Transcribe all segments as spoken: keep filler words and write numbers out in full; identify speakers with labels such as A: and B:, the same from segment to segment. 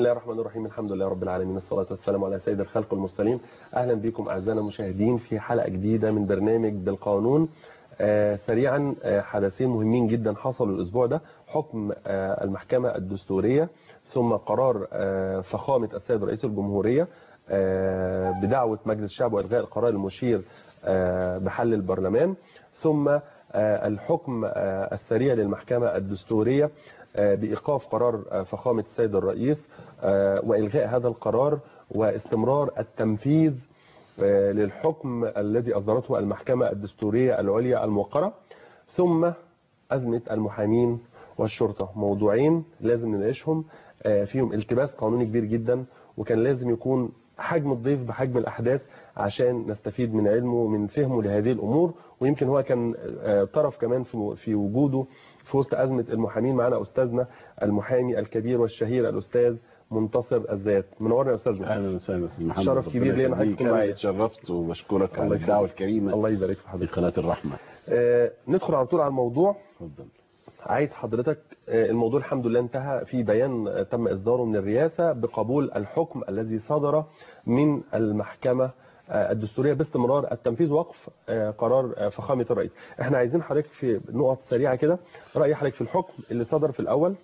A: الله الرحمن الرحيم. الحمد لله رب العالمين، الصلاة والسلام على سيد الخلق المرسلين. أهلا بكم أعزائنا المشاهدين في حلقة جديدة من برنامج بالقانون. آه سريعا آه حدثين مهمين جدا حصلوا الأسبوع ده: حكم آه المحكمة الدستورية، ثم قرار آه فخامة السيد رئيس الجمهورية آه بدعوة مجلس الشعب وإلغاء القرار المشير آه بحل البرلمان، ثم آه الحكم آه السريع للمحكمة الدستورية بإيقاف قرار فخامة السيد الرئيس وإلغاء هذا القرار واستمرار التنفيذ للحكم الذي أصدرته المحكمة الدستورية العليا الموقرة. ثم أزمة المحامين والشرطة، موضوعين لازم نناقشهم فيهم التباس قانوني كبير جدا، وكان لازم يكون حجم الضيف بحجم الأحداث عشان نستفيد من علمه ومن فهمه لهذه الأمور. ويمكن هو كان طرف كمان في وجوده في وسط أزمة المحامين. معنا أستاذنا المحامي الكبير والشهير الأستاذ منتصر الذات. منورنا يا أستاذنا.
B: أهلا وسهلا أستاذ محمد،
A: شرف كبير ليا انك تكون معايا.
B: اتشرفت وبشكرك على الدعوة الكريمة.
A: الله يبارك في حضرتك.
B: في قناة الرحمة.
A: آه ندخل على طول على الموضوع.
B: اتفضل.
A: عايز حضرتك آه الموضوع الحمد لله انتهى في بيان آه تم إصداره من الرئاسة بقبول الحكم الذي صدر من المحكمة الدستورية باستمرار التنفيذ ووقف قرار فخامة الرئيس. احنا عايزين حضرتك في نقط سريعة كده رأي حضرتك في الحكم اللي صدر في الأول.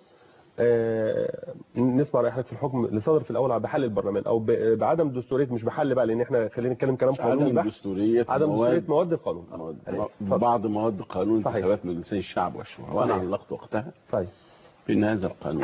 A: نسمع رأي حضرتك في الحكم اللي صدر في الأول بحل البرلمان أو بعدم الدستورية، مش بحل بقى لأن احنا خلينا نتكلم كلام قانوني.
B: عدم دستورية
A: عدم دستورية مواد القانون،
B: بعض مواد قانون انتخابات مجلسي الشعب والشورى، وأنا علقت وقتها
A: طيب
B: بأن هذا القانون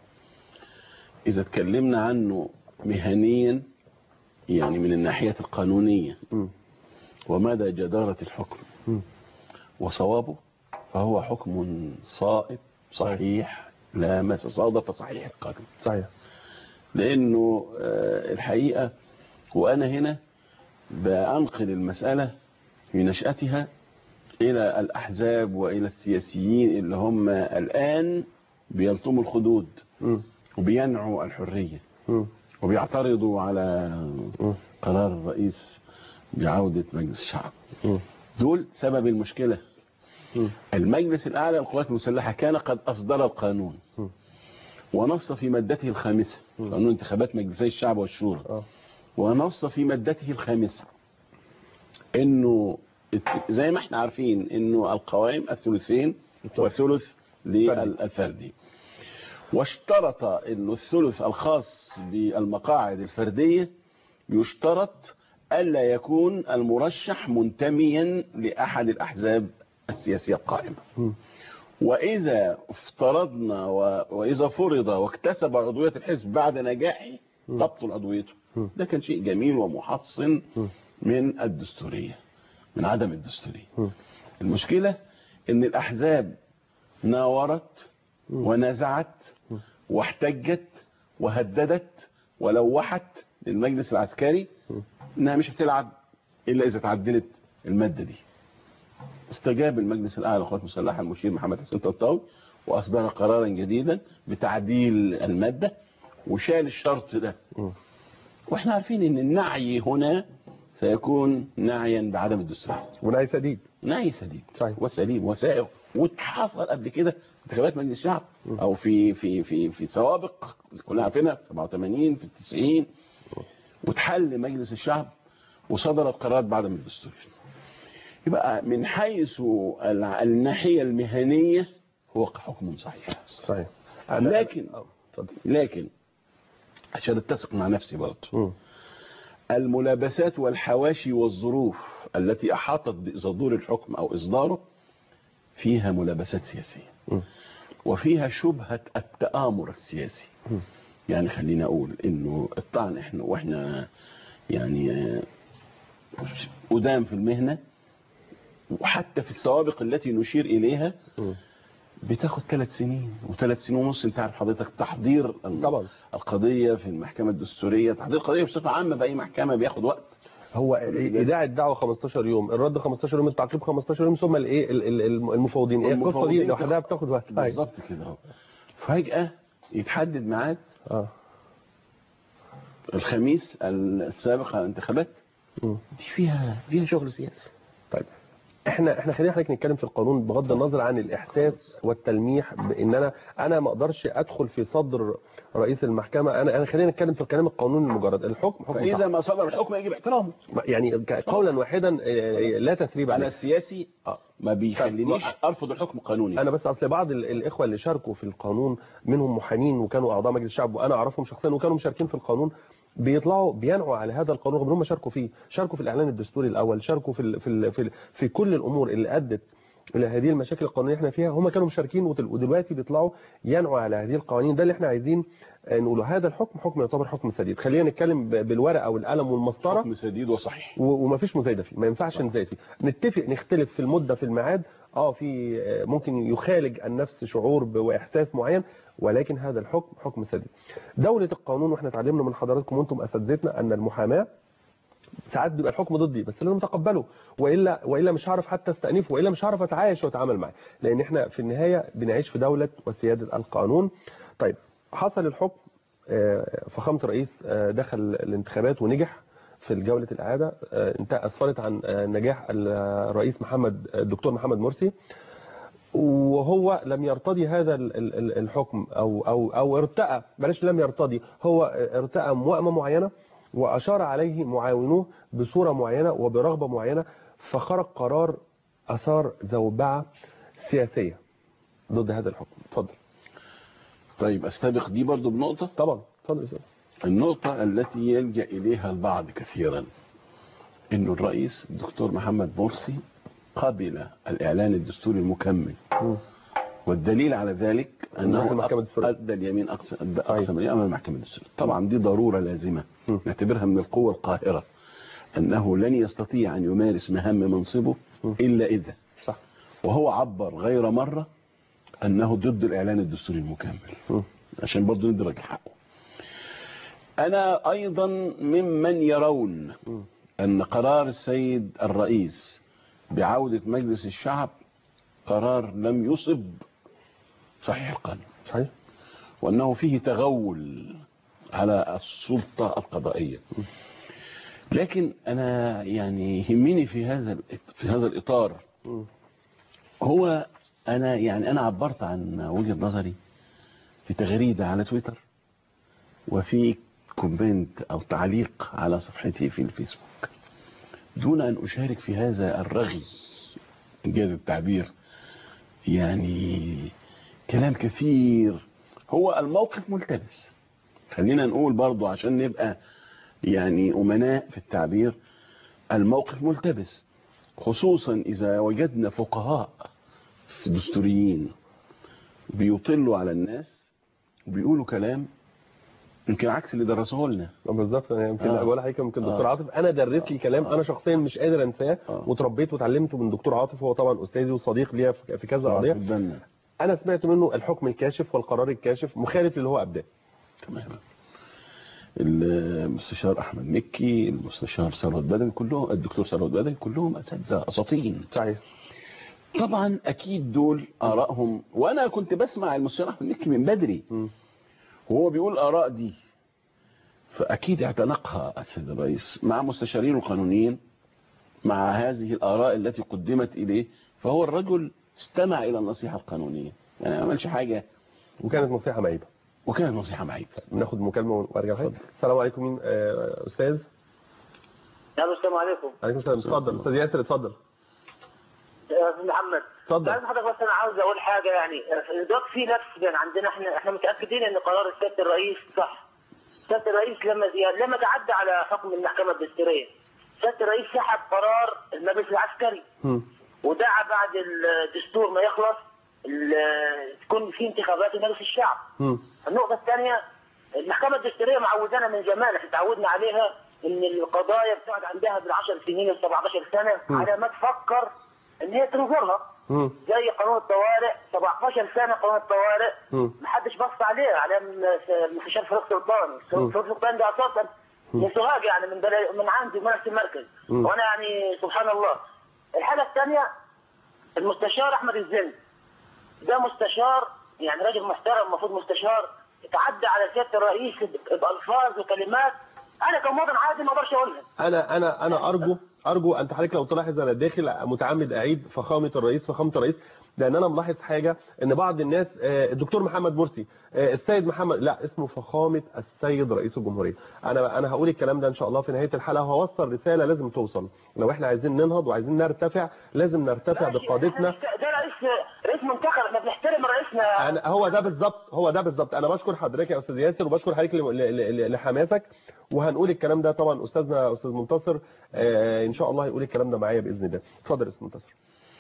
B: إذا اتكلمنا عنه مهنيا، يعني من الناحية القانونية م. ومدى جدارة الحكم م. وصوابه، فهو حكم صائب صحيح لامس صادف صحيح القانون.
A: صحيح.
B: لأنه الحقيقة وأنا هنا بأنقل المسألة في نشأتها إلى الأحزاب وإلى السياسيين اللي هم الآن بيلطموا الخدود م. وبينعوا الحرية م. وبيعترضوا على قرار الرئيس بعودة مجلس الشعب. دول سبب المشكلة. المجلس الأعلى للقوات المسلحة كان قد أصدر القانون ونص في مادته الخامسة، قانون انتخابات مجلسي الشعب والشورى، ونص في مادته الخامسة إنه زي ما احنا عارفين إنه القوائم الثلثين وثلث للفردي، واشترط انه الثلث الخاص بالمقاعد الفردية يشترط ألا يكون المرشح منتميا لأحد الأحزاب السياسية القائمة. وإذا افترضنا وإذا فرض واكتسب عضوية الحزب بعد نجاحه تبطل عضويته. ده كان شيء جميل ومحصن من الدستورية، من عدم الدستورية. المشكلة ان الأحزاب ناورت ونزعت واحتجت وهددت ولوحت للمجلس العسكري انها مش هتلعب الا اذا تعدلت الماده دي. استجاب المجلس الاعلى للقوات المسلحه المشير محمد حسين طنطاوي واصدر قرارا جديدا بتعديل الماده وشال الشرط ده. واحنا عارفين ان النعي هنا سيكون نعيا بعدم الدستوريه،
A: ونعي سديد.
B: نعي سديد
A: صحيح.
B: وسليم وسائغ، واتحصل قبل كده انتخابات مجلس الشعب او في في في في سوابق كلنا عارفينها في سبعة وثمانين في تسعين، واتحل مجلس الشعب وصدرت قرارات بعدم الدستوريه. يبقى من حيث الناحيه المهنيه هو حكم صحيح.
A: صحيح.
B: لكن لكن عشان اتسق مع نفسي برضه، الملابسات والحواشي والظروف التي احاطت بصدور الحكم او اصداره فيها ملابسات سياسيه وفيها شبهه التآمر السياسي. يعني خلينا اقول انه الطعن احنا واحنا يعني قدام في المهنه وحتى في السوابق التي نشير اليها بتاخد ثلاث سنين وثلاث سنين ونص. انت عارف حضرتك تحضير
A: طبعا
B: القضيه في المحكمه الدستوريه، تحضير القضيه بصفه عامه باي محكمه بياخد وقت.
A: هو ايداع الدعوه خمستاشر يوم، الرد خمستاشر يوم، التعقيب خمستاشر يوم، ثم الايه المفوضين. ايه القصه دي لوحدها بتاخد وقت.
B: بالظبط كده اهو. فجاه يتحدد ميعاد
A: اه
B: الخميس السابق على الانتخابات. دي فيها فيها شغل سياسي.
A: طيب احنا احنا خلينا حضرتك نتكلم في القانون بغض النظر عن الاحساس والتلميح بان انا انا ما اقدرش ادخل في صدر رئيس المحكمه. انا انا خلينا نتكلم في الكلام القانوني المجرد. الحكم حكم
B: فاذا ما صدر الحكم يجب احترامه،
A: يعني قولا واحدا لا تثريب عليه.
B: انا السياسي ما بيخلينيش ارفض الحكم القانوني.
A: انا بس اصل بعض الاخوه اللي شاركوا في القانون منهم محامين وكانوا اعضاء مجلس الشعب وانا اعرفهم شخصيا وكانوا مشاركين في القانون، بيطلعوا بينعوا على هذا القانون رغم ان هم شاركوا فيه، شاركوا في الاعلان الدستوري الاول، شاركوا في ال في ال في, ال في كل الامور اللي ادت الى هذه المشاكل القانونيه احنا فيها، هم كانوا مشاركين ودلوقتي بيطلعوا ينعوا على هذه القوانين. ده اللي احنا عايزين نقوله. هذا الحكم حكم يعتبر حكم سديد. خلينا نتكلم بالورقه والقلم والمسطره.
B: حكم سديد وصحيح
A: ومفيش مزايده فيه، ما ينفعش نزايد فيه. نتفق نختلف في المده في الميعاد، اه في ممكن يخالج النفس شعور واحساس معين، ولكن هذا الحكم حكم سديد. دولة القانون، واحنا اتعلمنا من حضراتكم وانتم اساتذتنا ان المحاماة ساعات بيبقى الحكم ضدي بس لازم اتقبله، والا والا مش هعرف حتى استأنفه، والا مش هعرف اتعايش واتعامل معاه، لان احنا في النهاية بنعيش في دولة وسيادة القانون. طيب حصل الحكم، فخامة الرئيس دخل الانتخابات ونجح في الجولة الإعادة، اسفرت عن نجاح الرئيس محمد الدكتور محمد مرسي، وهو لم يرتضي هذا الحكم او او او ارتأى، بلاش لم يرتضي، هو ارتأى موائمة معينة واشار عليه معاونوه بصورة معينة وبرغبة معينة، فخرج قرار اثار زوبعة سياسية ضد هذا الحكم. اتفضل.
B: طيب استبق دي برضو بنقطة.
A: طبعا اتفضل.
B: النقطة التي يلجأ اليها البعض كثيرا انه الرئيس الدكتور محمد مرسي قبل الإعلان الدستوري المكمل، م. والدليل على ذلك أنه أدى اليمين أقسم اليمين أمام المحكمة الدستورية. طبعا دي ضرورة لازمة م. نعتبرها من القوة القاهرة، أنه لن يستطيع أن يمارس مهام منصبه م. إلا إذا صح. وهو عبر غير مرة أنه ضد الإعلان الدستوري المكمل، م. عشان برضو ندرج حقه. أنا أيضا ممن يرون م. أن قرار السيد الرئيس بعودة مجلس الشعب قرار لم يصب صحيح القانون،
A: صحيح،
B: وأنه فيه تغول على السلطة القضائية. لكن أنا يعني يهمني في هذا في هذا الإطار هو أنا يعني أنا عبرت عن وجهة نظري في تغريدة على تويتر وفي كومنت أو تعليق على صفحتي في الفيسبوك دون أن أشارك في هذا الرغي، إنجاز التعبير، يعني كلام كثير. هو الموقف ملتبس، خلينا نقول برضو عشان نبقى يعني أمناء في التعبير، الموقف ملتبس، خصوصا إذا وجدنا فقهاء دستوريين بيطلوا على الناس وبيقولوا كلام يمكن عكس اللي درسوه لنا.
A: بالظبط. انا يمكن اقول آه. حاجه يمكن دكتور آه. عاطف انا درس لي كلام آه. انا شخصيا مش قادر انساه آه. وتربيت وتعلمته من دكتور عاطف، هو طبعا استاذي وصديق ليا في كذا قضيه. انا سمعت منه الحكم الكاشف والقرار الكاشف مخالف للي هو ابداه.
B: تمام. المستشار احمد مكي، المستشار ثروت بدوي، كلهم الدكتور ثروت بدوي، كلهم اساتذه اساطين.
A: صحيح.
B: طبعا اكيد دول ارائهم، وانا كنت بسمع المستشار احمد مكي من بدري م. وهو بيقول آراء دي، فأكيد اعتنقها السيد الرئيس مع مستشارين القانونيين مع هذه الآراء التي قدمت إليه، فهو الرجل استمع إلى النصيحة القانونية، يعني ما عملش حاجة،
A: وكانت نصيحة معيبة.
B: وكانت نصيحة معيبة.
A: ناخد مكالمة وارجع لحضرتك. السلام عليكم. مين آه أستاذ؟
C: السلام عليكم.
A: عليكم السلام. اتفضل أستاذ ياسر، اتفضل.
C: استاذ محمد
A: اتفضل.
C: عايز حضرتك بس انا عاوز اقول حاجه، يعني دلوقتي في نفس بين عندنا احنا احنا متاكدين ان قرار سياده الرئيس صح. سياده الرئيس لما لما تعدى على حكم المحكمه الدستوريه، سياده الرئيس سحب قرار المجلس العسكري م. ودعا بعد الدستور ما يخلص تكون في انتخابات لمجلس الشعب. م. النقطه الثانيه، المحكمه الدستوريه معودانا من زمان، احنا تعودنا عليها ان القضايا بتقعد عندها بالعشر سنين وسبعتاشر سنه م. على ما تفكر ان هي تنظرها، زي قانون الطوارئ سبعتاشر سنه. قانون الطوارئ ما حدش بص عليه، على المستشار فاروق سلطان. فاروق سلطان ده اساسا من سوهاج، يعني من من عندي من نفس المركز، وانا يعني سبحان الله. الحاجه الثانيه، المستشار احمد الزند ده مستشار يعني راجل محترم، المفروض مستشار يتعدى على سياده الرئيس بالفاظ وكلمات انا كمواطن عادي ما اقدرش اقولها.
A: انا انا انا ارجو ارجو ان تحرك لو تلاحظ انا داخل متعمد اعيد فخامه الرئيس فخامه الرئيس، لان انا ملاحظ حاجه ان بعض الناس الدكتور محمد مرسي السيد محمد، لا اسمه فخامه السيد رئيس الجمهوريه. انا انا هقول الكلام ده ان شاء الله في نهايه الحلقه، وهوصل رساله لازم توصل. لو احنا عايزين ننهض وعايزين نرتفع لازم نرتفع بقادتنا.
C: ده رئيس رئيس منتخب، احنا بنحترم رئيسنا.
A: أنا هو ده بالظبط هو ده بالظبط. انا بشكر حضرتك يا استاذ ياسر وبشكر حضرتك لحماسك، وهنقول الكلام ده طبعا. استاذنا استاذ منتصر آه ان شاء الله هيقول الكلام ده معايا باذن الله. اتفضل يا استاذ منتصر.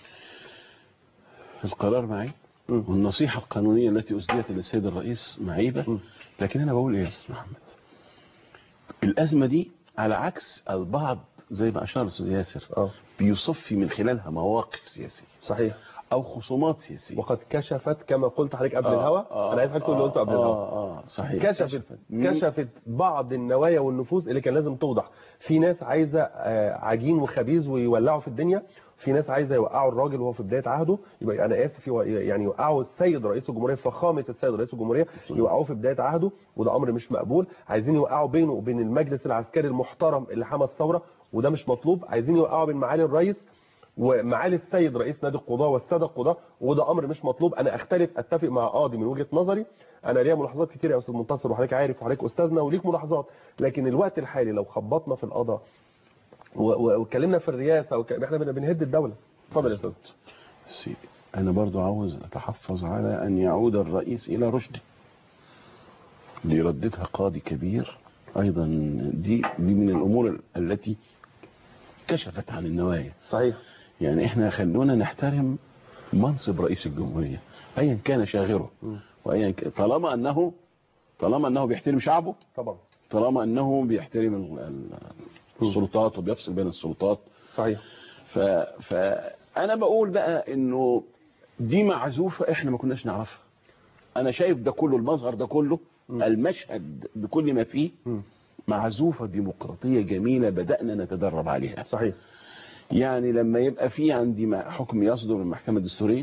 B: القرار معي والنصيحه القانونيه التي اسديت للسيد الرئيس معيبه، لكن انا بقول ايه يا استاذ محمد؟ الازمه دي على عكس البعض زي ما اشار الاستاذ ياسر
A: اه
B: بيصفي من خلالها مواقف سياسيه
A: صحيح
B: او خصومات سياسيه،
A: وقد كشفت كما قلت حضرتك قبل
B: آه
A: الهوا.
B: آه
A: انا عايز حضرتك تقول اللي قلته قبل
B: آه
A: الهوا.
B: اه اه صحيح
A: كشفت كشفت, كشفت بعض النوايا والنفوس اللي كان لازم توضح. في ناس عايزه آه عجين وخبيز ويولعوا في الدنيا، في ناس عايزه يوقعوا الراجل وهو في بدايه عهده، يبقى انا اسف يعني يوقعوا السيد رئيس الجمهوريه فخامه السيد رئيس الجمهوريه، يوقعوه في بدايه عهده، وده امر مش مقبول. عايزين يوقعوا بينه وبين المجلس العسكري المحترم اللي حمى الثوره، وده مش مطلوب. عايزين يوقعوا بين معالي الرئيس ومعالي السيد رئيس نادي القضاة والسادة القضاة، وده امر مش مطلوب. انا اختلف اتفق مع قاضي من وجهة نظري، انا ليا ملاحظات كتير يا استاذ منتصر وحضرتك عارف وحضرتك استاذنا وليك ملاحظات، لكن الوقت الحالي لو خبطنا في القضاء واتكلمنا في الرئاسه وك... احنا بنهد الدوله. اتفضل يا استاذ.
B: انا برضو عاوز اتحفظ على ان يعود الرئيس الى رشده، دي ردتها قاضي كبير ايضا، دي دي من الامور التي كشفت عن النوايا.
A: صحيح.
B: يعني احنا خلونا نحترم منصب رئيس الجمهوريه ايا كان شاغره، وايا كان طالما انه طالما انه بيحترم شعبه،
A: طبعا
B: طالما انه بيحترم السلطات وبيفصل بين السلطات.
A: صحيح.
B: ف فانا بقول بقى انه دي معزوفه احنا ما كناش نعرفها. انا شايف ده كله، المظهر ده كله، م. المشهد بكل ما فيه م. معزوفه ديمقراطيه جميله بدانا نتدرب عليها.
A: صحيح.
B: يعني لما يبقى في عندي حكم يصدر من المحكمه الدستوريه،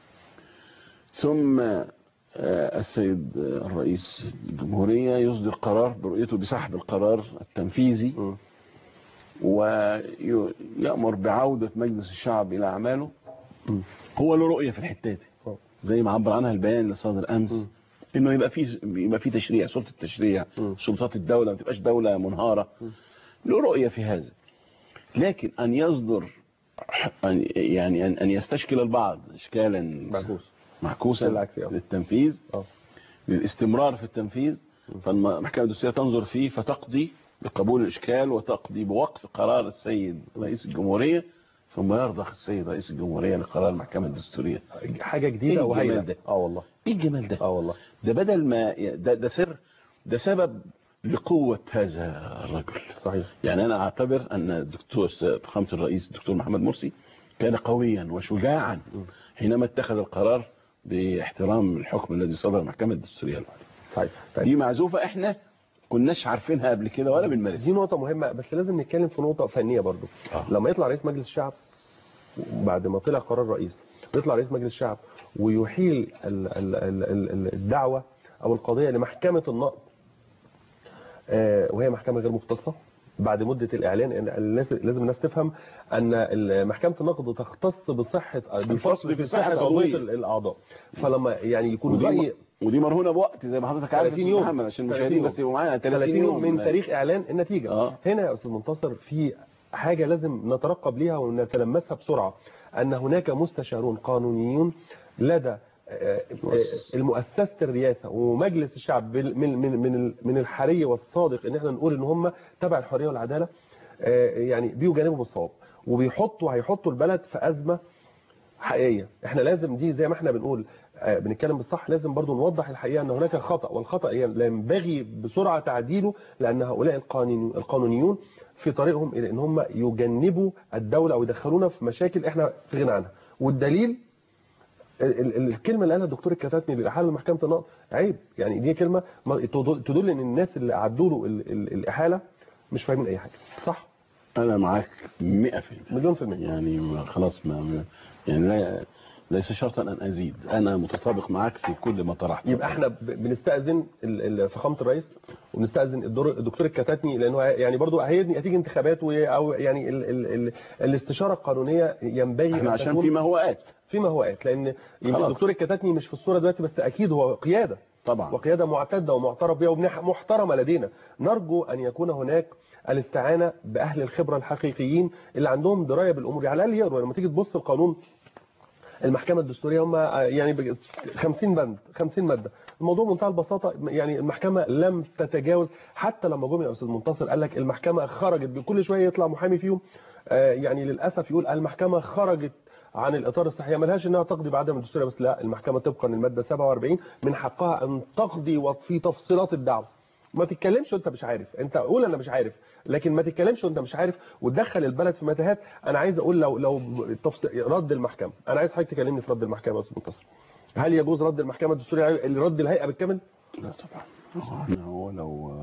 B: ثم السيد الرئيس الجمهوريه يصدر قرار برؤيته بسحب القرار التنفيذي م. ويأمر بعودة مجلس الشعب إلى أعماله، م. هو له رؤية في الحتة دي زي ما عبر عنها البيان اللي صادر أمس، م. إنه يبقى في يبقى في تشريع، سلطة التشريع، م. سلطات الدولة ما تبقاش دولة منهارة، له رؤية في هذا. لكن أن يصدر أن يعني أن يستشكل البعض إشكالا
A: معكوس
B: معكوسا للتنفيذ، أوه. للاستمرار في التنفيذ، فالمحكمة الدستورية تنظر فيه فتقضي بقبول الإشكال وتقضي بوقف قرار السيد رئيس الجمهورية، ثم يرضخ السيد رئيس الجمهورية لقرار المحكمة الدستورية.
A: حاجة جديدة وهايلة.
B: اه والله ايه الجمال ده؟
A: اه والله
B: ده بدل ما ده, ده سر، ده سبب لقوة هذا الرجل.
A: صحيح.
B: يعني أنا أعتبر أن الدكتور فخامة الرئيس الدكتور محمد مرسي كان قويا وشجاعا حينما اتخذ القرار باحترام الحكم الذي صدر المحكمة الدستورية.
A: صحيح.
B: دي معزوفة احنا كناش عارفينها قبل كده ولا بنمارسها.
A: دي نقطة مهمة، بس لازم نتكلم في نقطة فنية برضو. آه. لما يطلع رئيس مجلس الشعب بعد ما طلع قرار رئيس، يطلع رئيس مجلس الشعب ويحيل ال ال ال الدعوة أو القضية لمحكمة النقض، آه وهي محكمة غير مختصة بعد مدة الإعلان. الناس لازم الناس تفهم أن محكمة النقض تختص بصحة بالفصل في صحة قضية الأعضاء. فلما يعني يكون رأي،
B: ودي مرهونه بوقت زي ما حضرتك عارف
A: ثلاثين يوم
B: محمد عشان المشاهدين بس يبقوا معانا،
A: ثلاثين يوم من تاريخ اعلان النتيجه.
B: آه.
A: هنا يا استاذ منتصر في حاجه لازم نترقب ليها ونتلمسها بسرعه، ان هناك مستشارون قانونيون لدى المؤسسه الرئاسه ومجلس الشعب من من من من الحري والصادق ان احنا نقول ان هم تبع الحريه والعداله، يعني بيجانبوا بالصواب وبيحطوا هيحطوا البلد في ازمه حقيقيه. احنا لازم دي زي ما احنا بنقول بنتكلم بالصح، لازم برضو نوضح الحقيقة ان هناك خطأ، والخطأ لا ينبغي بسرعة تعديله، لان هؤلاء القانونيون في طريقهم الى ان هم يجنبوا الدولة او يدخلونا في مشاكل احنا في غنى عنها. والدليل الكلمة اللي قالها الدكتور الكتاتني للإحالة لمحكمة النقض عيب، يعني دي كلمة تدل ان الناس اللي اعدوا له الإحالة مش فاهمين اي حاجة. صح؟
B: انا معاك مئة في المئة
A: مليون في المية.
B: يعني ما خلاص ما يعني لا ليس شرطا ان ازيد، انا متطابق معاك في كل ما طرحته.
A: يبقى احنا بنستاذن فخامه الرئيس وبنستاذن الدكتور الكتاتني، لانه يعني برضه هتيجي انتخابات او يعني ال ال ال الاستشاره القانونيه ينبغي
B: احنا عشان في مهوات
A: في مهوات لان الدكتور الكتاتني مش في الصوره دلوقتي، بس اكيد هو قياده
B: طبعا،
A: وقياده معتده ومعترف بها ومحترمه لدينا. نرجو ان يكون هناك الاستعانه باهل الخبره الحقيقيين اللي عندهم درايه بالامور، على الاقل يقروا. لما تيجي تبص القانون المحكمه الدستوريه هم يعني خمسين بند خمسين ماده، الموضوع بمنتهى البساطه. يعني المحكمه لم تتجاوز، حتى لما جم يا استاذ منتصر قال لك المحكمه خرجت، بكل شويه يطلع محامي فيهم يعني للاسف يقول المحكمه خرجت عن الاطار الصحيح، ملهاش انها تقضي بعدم الدستوريه، بس لا، المحكمه طبقا للماده سبعة وأربعين من حقها ان تقضي في تفصيلات الدعوه. ما تتكلمش وانت مش عارف، انت قول انا مش عارف، لكن ما تتكلمش وانت مش عارف وتدخل البلد في متاهات. انا عايز اقول لو لو رد المحكمه، انا عايز حضرتك تكلمني في رد المحكمه يا استاذ منتصر. هل يجوز رد المحكمه الدستوريه اللي رد الهيئه بالكامل؟
B: لا طبعا. هو لو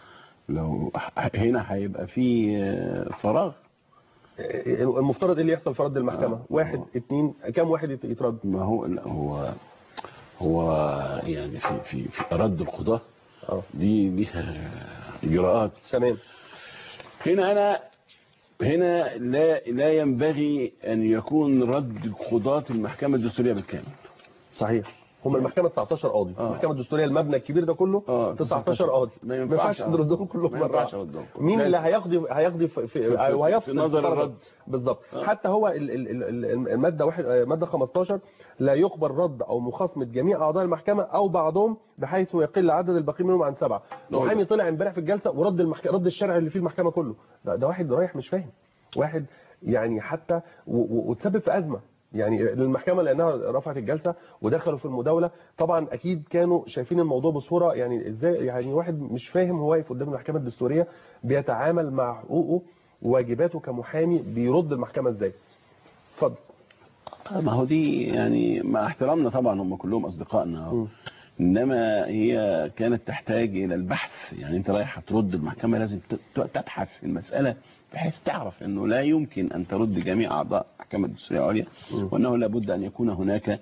B: لو هنا هيبقى في فراغ.
A: المفترض ايه اللي يحصل في رد المحكمه؟ آه واحد اثنين كم واحد يترد؟
B: ما هو لا هو هو يعني في في في رد القضاه
A: اه
B: دي ليها اجراءات.
A: تمام.
B: هنا انا هنا لا لا ينبغي ان يكون رد قضاة المحكمه الدستوريه بالكامل.
A: صحيح. هم المحكمه تسعتاشر قاضي، آه. المحكمه الدستوريه المبنى الكبير ده كله
B: آه.
A: تسعتاشر قاضي،
B: ما ينفعش
A: نردهم كلهم مره واحده. مين اللي هيقضي هيقضي في, في وهيفصل
B: في نظر الرد
A: بالظبط؟ آه. حتى هو الماده واحد ماده خمستاشر لا يقبل رد او مخاصمه جميع اعضاء المحكمه او بعضهم بحيث يقل عدد الباقين منهم عن سبعه. محامي طلع امبارح في الجلسه ورد المحكمه رد الشرع اللي فيه المحكمه كله. ده, ده واحد رايح مش فاهم، واحد يعني حتى وتسبب في ازمه. يعني المحكمه لانها رفعت الجلسه ودخلوا في المداوله، طبعا اكيد كانوا شايفين الموضوع بصوره يعني ازاي، يعني واحد مش فاهم هو واقف قدام المحكمه الدستوريه بيتعامل مع حقوقه وواجباته كمحامي، بيرد المحكمه ازاي. اتفضل.
B: ما هو دي يعني مع احترامنا طبعا هم كلهم اصدقائنا، انما هي كانت تحتاج الى البحث. يعني انت رايح هترد المحكمه لازم تبحث في المساله بحيث تعرف انه لا يمكن ان ترد جميع اعضاء المحكمه الدستوريه العليا، وانه لابد ان يكون هناك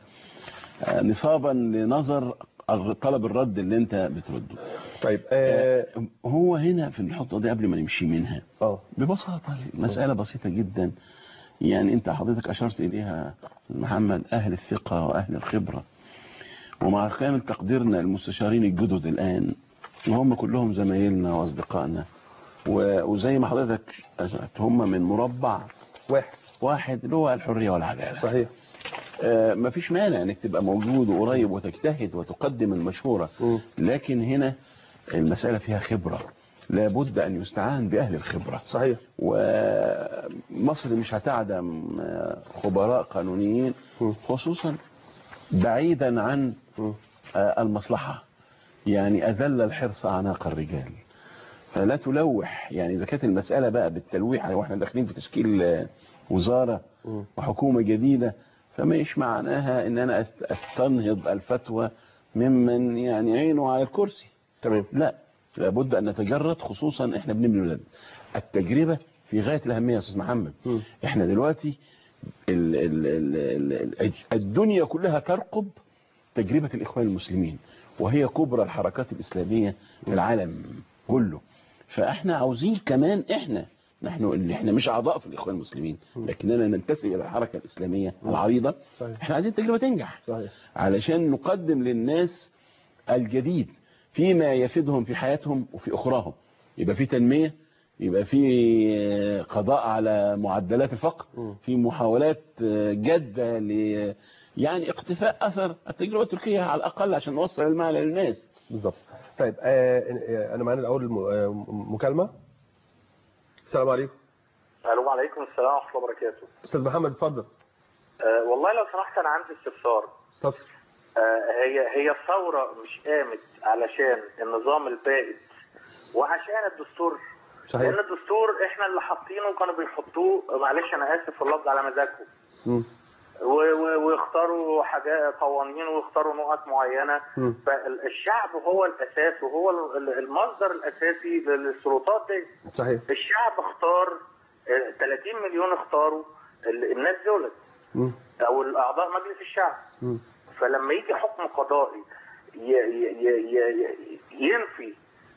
B: نصابا لنظر طلب الرد اللي انت بترده.
A: طيب
B: آه هو هنا في النقطه دي قبل ما نمشي منها
A: اه
B: ببساطه مساله بسيطه جدا. يعني انت حضرتك اشرت اليها محمد، اهل الثقه واهل الخبره، ومع كامل تقديرنا المستشارين الجدد الان وهم كلهم زمايلنا واصدقائنا، وزي ما حضرتك اشرت هم من مربع
A: واحد
B: واحد اللي هو الحريه والعداله.
A: صحيح.
B: آه مفيش مانع انك تبقى موجود وقريب وتجتهد وتقدم المشوره، لكن هنا المساله فيها خبره، لابد ان يستعان باهل الخبره.
A: صحيح.
B: ومصر مش هتعدم خبراء قانونيين، خصوصا بعيدا عن المصلحه. يعني اذل الحرص اعناق الرجال، فلا تلوح. يعني اذا كانت المساله بقى بالتلويح واحنا داخلين في تشكيل وزاره وحكومه جديده، فمش معناها ان انا استنهض الفتوى ممن يعني عينه على الكرسي.
A: تمام.
B: لا، لابد ان نتجرد، خصوصا احنا بنبني بلد. التجربه في غايه الاهميه يا استاذ محمد. م. احنا دلوقتي ال ال ال ال الدنيا كلها ترقب تجربه الاخوان المسلمين، وهي كبرى الحركات الاسلاميه في العالم كله. فاحنا عاوزين كمان احنا نحن اللي احنا مش اعضاء في الاخوان المسلمين لكننا ننتسب الى الحركه الاسلاميه العريضه، احنا عايزين التجربه تنجح علشان نقدم للناس الجديد فيما يفيدهم في حياتهم وفي اخراهم. يبقى في تنميه، يبقى في قضاء على معدلات الفقر، في محاولات جاده ل يعني اقتفاء اثر التجربه التركيه على الاقل عشان نوصل المعنى للناس.
A: بالظبط. طيب آه انا معانا الاول مكالمه. السلام عليكم.
D: الو وعليكم السلام ورحمه الله وبركاته.
A: استاذ محمد اتفضل.
D: أه والله لو سمحت انا عندي استفسار.
A: استفسر.
D: أه هي هي الثوره مش قامت علشان النظام البائد وعشان الدستور؟
A: صحيح.
D: لان الدستور احنا اللي حاطينه كانوا بيحطوه، معلش انا اسف في اللفظ، على مزاجهم. ويختاروا حاجات قوانين ويختاروا نقط معينه. م. فالشعب هو الاساس وهو المصدر الاساسي للسلطات دي.
A: صحيح.
D: الشعب اختار ثلاثين مليون اختاروا الناس دولت او الاعضاء مجلس الشعب. م. فلما يجي حكم قضائي ينفي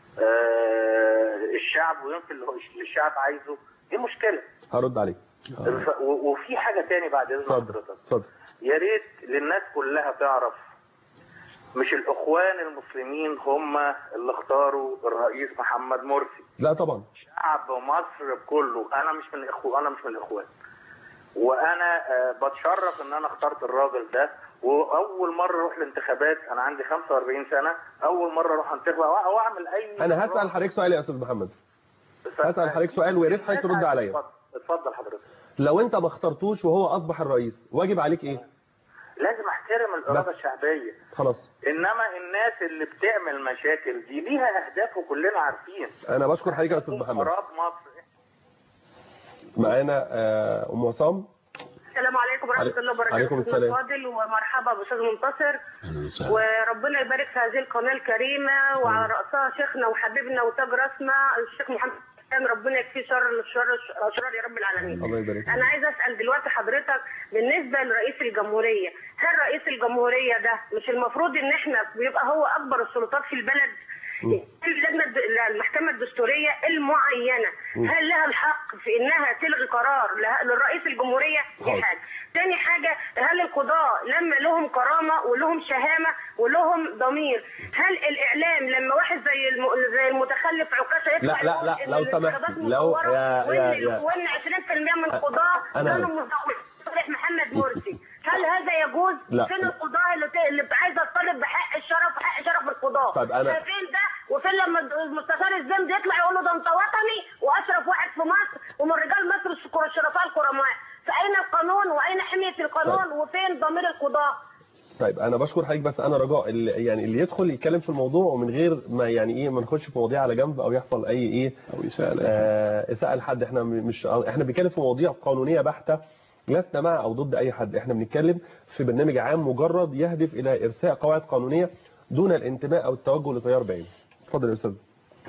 D: الشعب وينفي اللي الشعب عايزه، دي مشكله.
A: هرد عليك.
D: وفي حاجه تاني بعد اذن حضرتك.
A: اتفضل.
D: يا ريت للناس كلها تعرف، مش الاخوان المسلمين هم اللي اختاروا الرئيس محمد مرسي.
A: لا طبعا.
D: شعب مصر كله. انا مش من الاخوان، انا مش من الاخوان. وانا بتشرف ان انا اخترت الراجل ده، واول مره اروح الانتخابات، انا عندي خمسة وأربعين سنه، اول مره اروح انتخب او اعمل اي.
A: انا هسال حضرتك سؤال يا استاذ محمد. هسال حضرتك سؤال ويا ريت حضرتك ترد عليا.
D: اتفضل حضرتك.
A: لو انت ما اخترتوش وهو اصبح الرئيس، واجب عليك ايه؟
D: لازم احترم الاراده الشعبيه.
A: خلاص.
D: انما الناس اللي بتعمل مشاكل دي ليها اهداف وكلنا عارفين.
A: انا بشكر حضرتك يا استاذ محمد.
D: مصر.
A: معانا ام عصام.
E: السلام عليكم ورحمه الله وبركاته.
A: عليكم السلام.
E: فاضل ومرحبا باستاذ منتصر، وربنا يبارك في هذه القناه الكريمه، وعلى راسها شيخنا وحبيبنا وتاج راسنا الشيخ محمد، ربنا يكفيه شر الشر اشرار يا رب العالمين.
A: الله يبارك.
E: انا عايزه اسال دلوقتي حضرتك بالنسبه لرئيس الجمهوريه، هل رئيس الجمهوريه ده مش المفروض ان احنا بيبقى هو اكبر السلطات في البلد؟ اللجنه المحكمه الدستوريه المعينه هل لها الحق في انها تلغي قرار للرئيس الجمهوريه؟ دي حاجه. تاني حاجه، هل القضاء لما لهم كرامه ولهم شهامه ولهم ضمير، هل الاعلام لما واحد زي الم... زي المتخلف عكاشه يطلع
A: لا لا لا لو سمحت لو يا
E: يا يا وان عشرين بالمئة من القضاء كانوا مزورين محمد مرسي، هل هذا يجوز؟
A: لا.
E: فين القضاء اللي اللي عايزه تطالب بحق الشرف وحق شرف القضاء؟
A: طيب انا
E: فين ده؟ وفين لما المستشار الزند يطلع يقول له ده انت وطني واشرف واحد في مصر ومن رجال مصر الشرفاء الكرماء؟ فاين القانون واين حميه القانون؟ طيب. وفين ضمير القضاء؟
A: طيب انا بشكر حضرتك، بس انا رجاء اللي يعني اللي يدخل يتكلم في الموضوع ومن غير ما يعني ايه ما نخش في مواضيع على جنب او يحصل اي ايه
B: او يسال
A: آه يسال حد. احنا مش احنا بنتكلم في مواضيع قانونيه بحته، لسنا مع او ضد اي حد، احنا بنتكلم في برنامج عام مجرد يهدف الى ارساء قواعد قانونيه دون الانتماء او التوجه لتيار بعيد. اتفضل يا استاذ.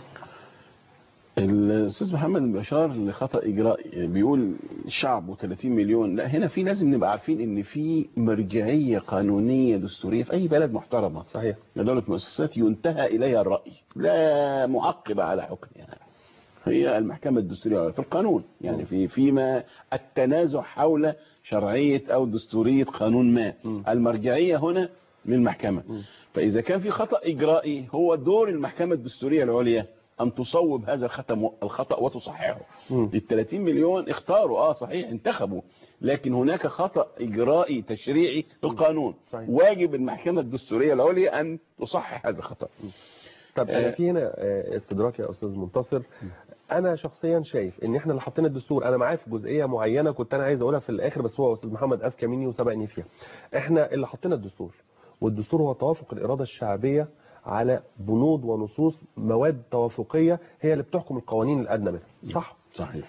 B: الاستاذ محمد بشار لخطا اجرائي بيقول الشعب وثلاثين مليون. لا، هنا في لازم نبقى عارفين ان في مرجعيه قانونيه دستوريه في اي بلد محترمه.
A: صحيح.
B: دوله مؤسسات ينتهى اليها الراي، لا معقب على حكمها. يعني هي المحكمه الدستوريه في القانون، يعني في فيما التنازع حول شرعيه او دستوريه قانون ما، المرجعيه هنا للمحكمه. فاذا كان في خطا اجرائي، هو دور المحكمه الدستوريه العليا أن تصوب هذا الخطأ الخطأ وتصححه. ال ثلاثين مليون اختاروا اه صحيح انتخبوا، لكن هناك خطأ إجرائي تشريعي في القانون. صحيح. واجب المحكمة الدستورية العليا أن تصحح هذا الخطأ.
A: طب أنا في هنا استدراك يا أستاذ منتصر. أنا شخصيا شايف إن إحنا اللي حاطين الدستور، أنا معايا في جزئية معينة كنت أنا عايز أقولها في الآخر، بس هو أستاذ محمد أذكى مني وسبقني فيها. إحنا اللي حاطين الدستور، والدستور هو توافق الإرادة الشعبية على بنود ونصوص مواد توافقية هي اللي بتحكم القوانين الأدنى منها. صح؟
B: صحيح.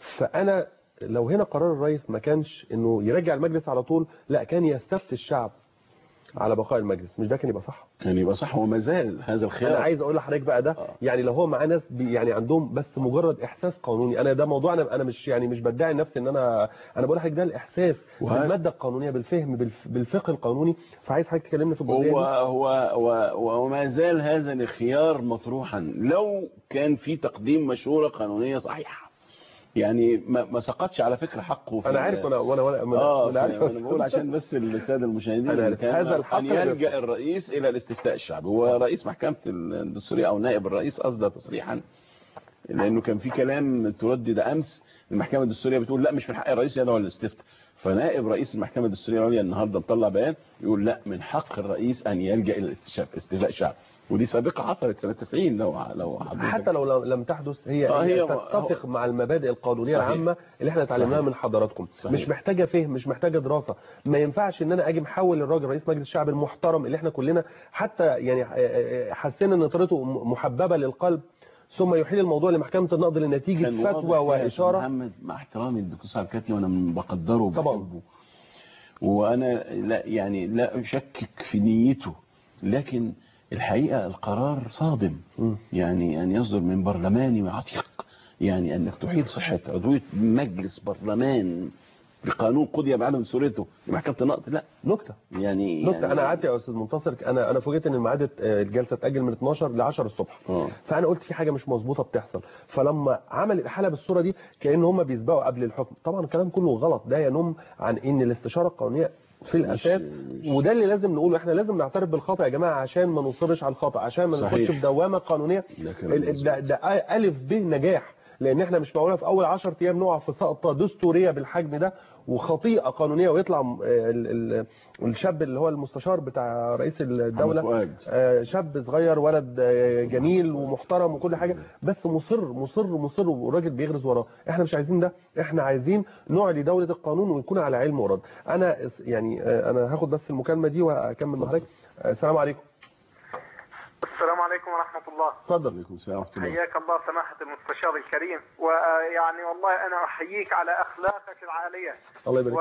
A: فأنا لو هنا قرار الرئيس ما كانش إنه يرجع المجلس على طول، لا كان يستفتي الشعب على بقاء المجلس، مش ده كان يبقى صح؟
B: كان يبقى صح، وما زال هذا الخيار.
A: انا عايز اقول لحضرتك بقى ده آه. يعني لو هو معاه ناس يعني عندهم بس مجرد احساس قانوني، انا ده موضوع انا انا مش يعني مش بدعي نفسي ان انا انا بقول لحضرتك ده الاحساس بالماده القانونيه بالفهم بالفقه القانوني. فعايز حضرتك تكلمنا في الجزئيه
B: هو هو هو وما زال هذا الخيار مطروحا لو كان في تقديم مشوره قانونيه صحيحه. يعني ما, ما سقطش على فكره حقه.
A: انا عارف انا وانا وانا
B: اه انا, أنا بقول عشان بس الساده المشاهدين
A: هذا الحق
B: ان يلجا الرئيس الى الاستفتاء الشعبي. هو رئيس محكمه الدستوريه او نائب الرئيس اصدر تصريحا، لانه كان في كلام تردد امس المحكمه الدستوريه بتقول لا مش من حق الرئيس يدعو للاستفتاء، فنائب رئيس المحكمه الدستوريه العليا النهارده مطلع بيان يقول لا من حق الرئيس ان يلجا الى الاستفتاء الشعبي. ودي سابقه حصلت سنه تسعين لو لو
A: حتى لو لم تحدث هي,
B: آه
A: هي تتفق مع المبادئ القانونيه صحيح. العامه اللي احنا اتعلمناها من حضراتكم. صحيح. مش محتاجه فهم، مش محتاجه دراسه. ما ينفعش ان انا اجي محول الراجل رئيس مجلس الشعب المحترم اللي احنا كلنا حتى يعني حسينا ان طريقته محببه للقلب، ثم يحيل الموضوع لمحكمه النقض لنتيجه فتوى واشاره.
B: محمد مع احترامي للدكتور سعد كاتلي وانا بقدره وبحبه، وانا لا يعني لا اشكك في نيته، لكن الحقيقة القرار صادم. م. يعني أن يصدر من برلماني عتيق يعني انك تحيل صحه عضويه مجلس برلمان بقانون قضي بعدم سوريته بمحكمه النقض، لا
A: نكته
B: يعني
A: نكته
B: يعني
A: انا قعدت يا استاذ منتصر، انا انا فوجئت ان الميعاد الجلسه اتاجل من اتناشر ل عشرة الصبح.
B: أوه.
A: فانا قلت في حاجه مش مظبوطه بتحصل، فلما عمل الاحاله بالصوره دي كأن هم بيسبقوا قبل الحكم. طبعا الكلام كله غلط، ده ينم عن ان الاستشاره القانونيه في الاساس، وده اللي لازم نقوله، احنا لازم نعترف بالخطا يا جماعه عشان ما نصرش على الخطا، عشان ما ندخلش في دوامه قانونيه. ده, ده الف ب نجاح، لان احنا مش معقوله في اول عشرة ايام نقع في سقطه دستوريه بالحجم ده وخطيئه قانونيه، ويطلع الشاب اللي هو المستشار بتاع رئيس الدوله شاب صغير ولد جميل ومحترم وكل حاجه، بس مصر مصر مصر والراجل بيغرز وراه. احنا مش عايزين ده، احنا عايزين نعلي دوله القانون ونكون على علم ورد. انا يعني انا هاخد بس المكالمه دي واكمل مع حضرتك. السلام عليكم.
F: السلام عليكم ورحمة الله.
A: اتفضل.
B: عليكم السلام ورحمة الله.
F: حياك الله سماحة المستشار الكريم، ويعني والله أنا أحييك على أخلاقك العالية.
A: الله يبارك.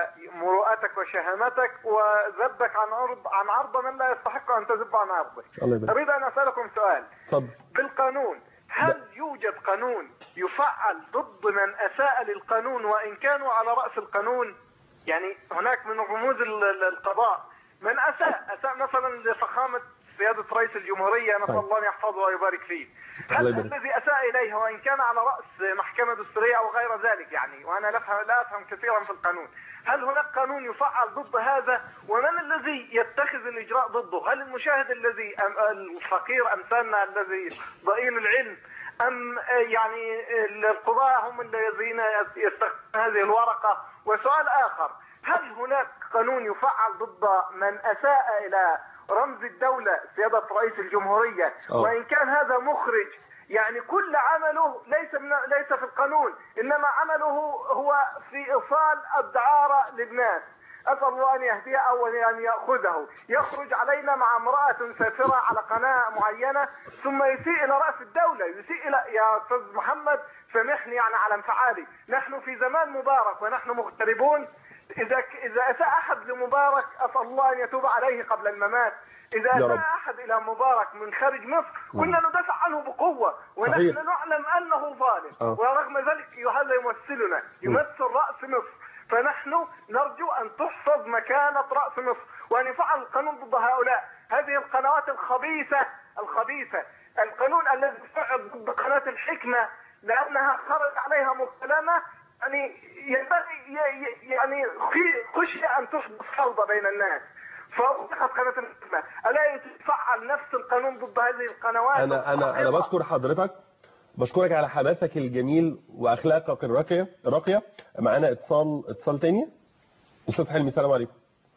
F: ومروءتك وشهامتك وذبك عن عرض عن عرض من لا يستحق أن تذب عن عرضه.
A: الله يبارك.
F: أريد أن أسألكم سؤال.
A: اتفضل.
F: بالقانون هل يوجد قانون يفعل ضد من أساء للقانون وإن كانوا على رأس القانون؟ يعني هناك من رموز القضاء من أساء أساء مثلا لفخامة سيادة رئيس الجمهورية، نسأل الله أن يحفظه ويبارك فيه. هل الذي أساء إليه وإن كان على رأس محكمة دستورية أو غير ذلك يعني، وأنا لا أفهم كثيرا في القانون، هل هناك قانون يفعل ضد هذا؟ ومن الذي يتخذ الإجراء ضده؟ هل المشاهد الذي الفقير أمثالنا الذي ضئيل العلم، أم يعني القضاة هم الذين يستخدمون هذه الورقة؟ وسؤال آخر، هل هناك قانون يفعل ضد من أساء إلى رمز الدولة سيادة رئيس الجمهورية أوه. وإن كان هذا مخرج، يعني كل عمله ليس من ليس في القانون، إنما عمله هو في إيصال الدعارة للناس. أسأل الله أن يهديه أو أن يأخذه. يخرج علينا مع امرأة سافرة على قناة معينة ثم يسيء إلى رأس الدولة، يسيء إلى يا أستاذ محمد سامحني يعني على انفعالي، نحن في زمان مبارك ونحن مغتربون. إذا إذا أساء أحد لمبارك أسأل الله أن يتوب عليه قبل الممات. إذا أساء أحد إلى مبارك من خارج مصر كنا ندافع عنه بقوة، ونحن صحيح. نعلم أنه ظالم أه. ورغم ذلك هذا يمثلنا، يمثل رأس مصر، فنحن نرجو أن تحفظ مكانة رأس مصر وأن يفعل القانون ضد هؤلاء. هذه القنوات الخبيثة الخبيثة القانون الذي فعل ضد قناة الحكمة لأنها خرج عليها مكالمة، يعني ينبغي يعني خشية أن تحدث فوضى بين الناس، فأطلقت قناة الحكمة. ألا يتفعل نفس القانون ضد هذه القنوات؟
A: أنا أنا أنا بشكر حضرتك، بشكرك على حماسك الجميل وأخلاقك الراقية راقية. معانا اتصال اتصال تاني. أستاذ حلمي السلام عليكم.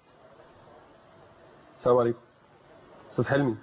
A: السلام عليكم أستاذ حلمي.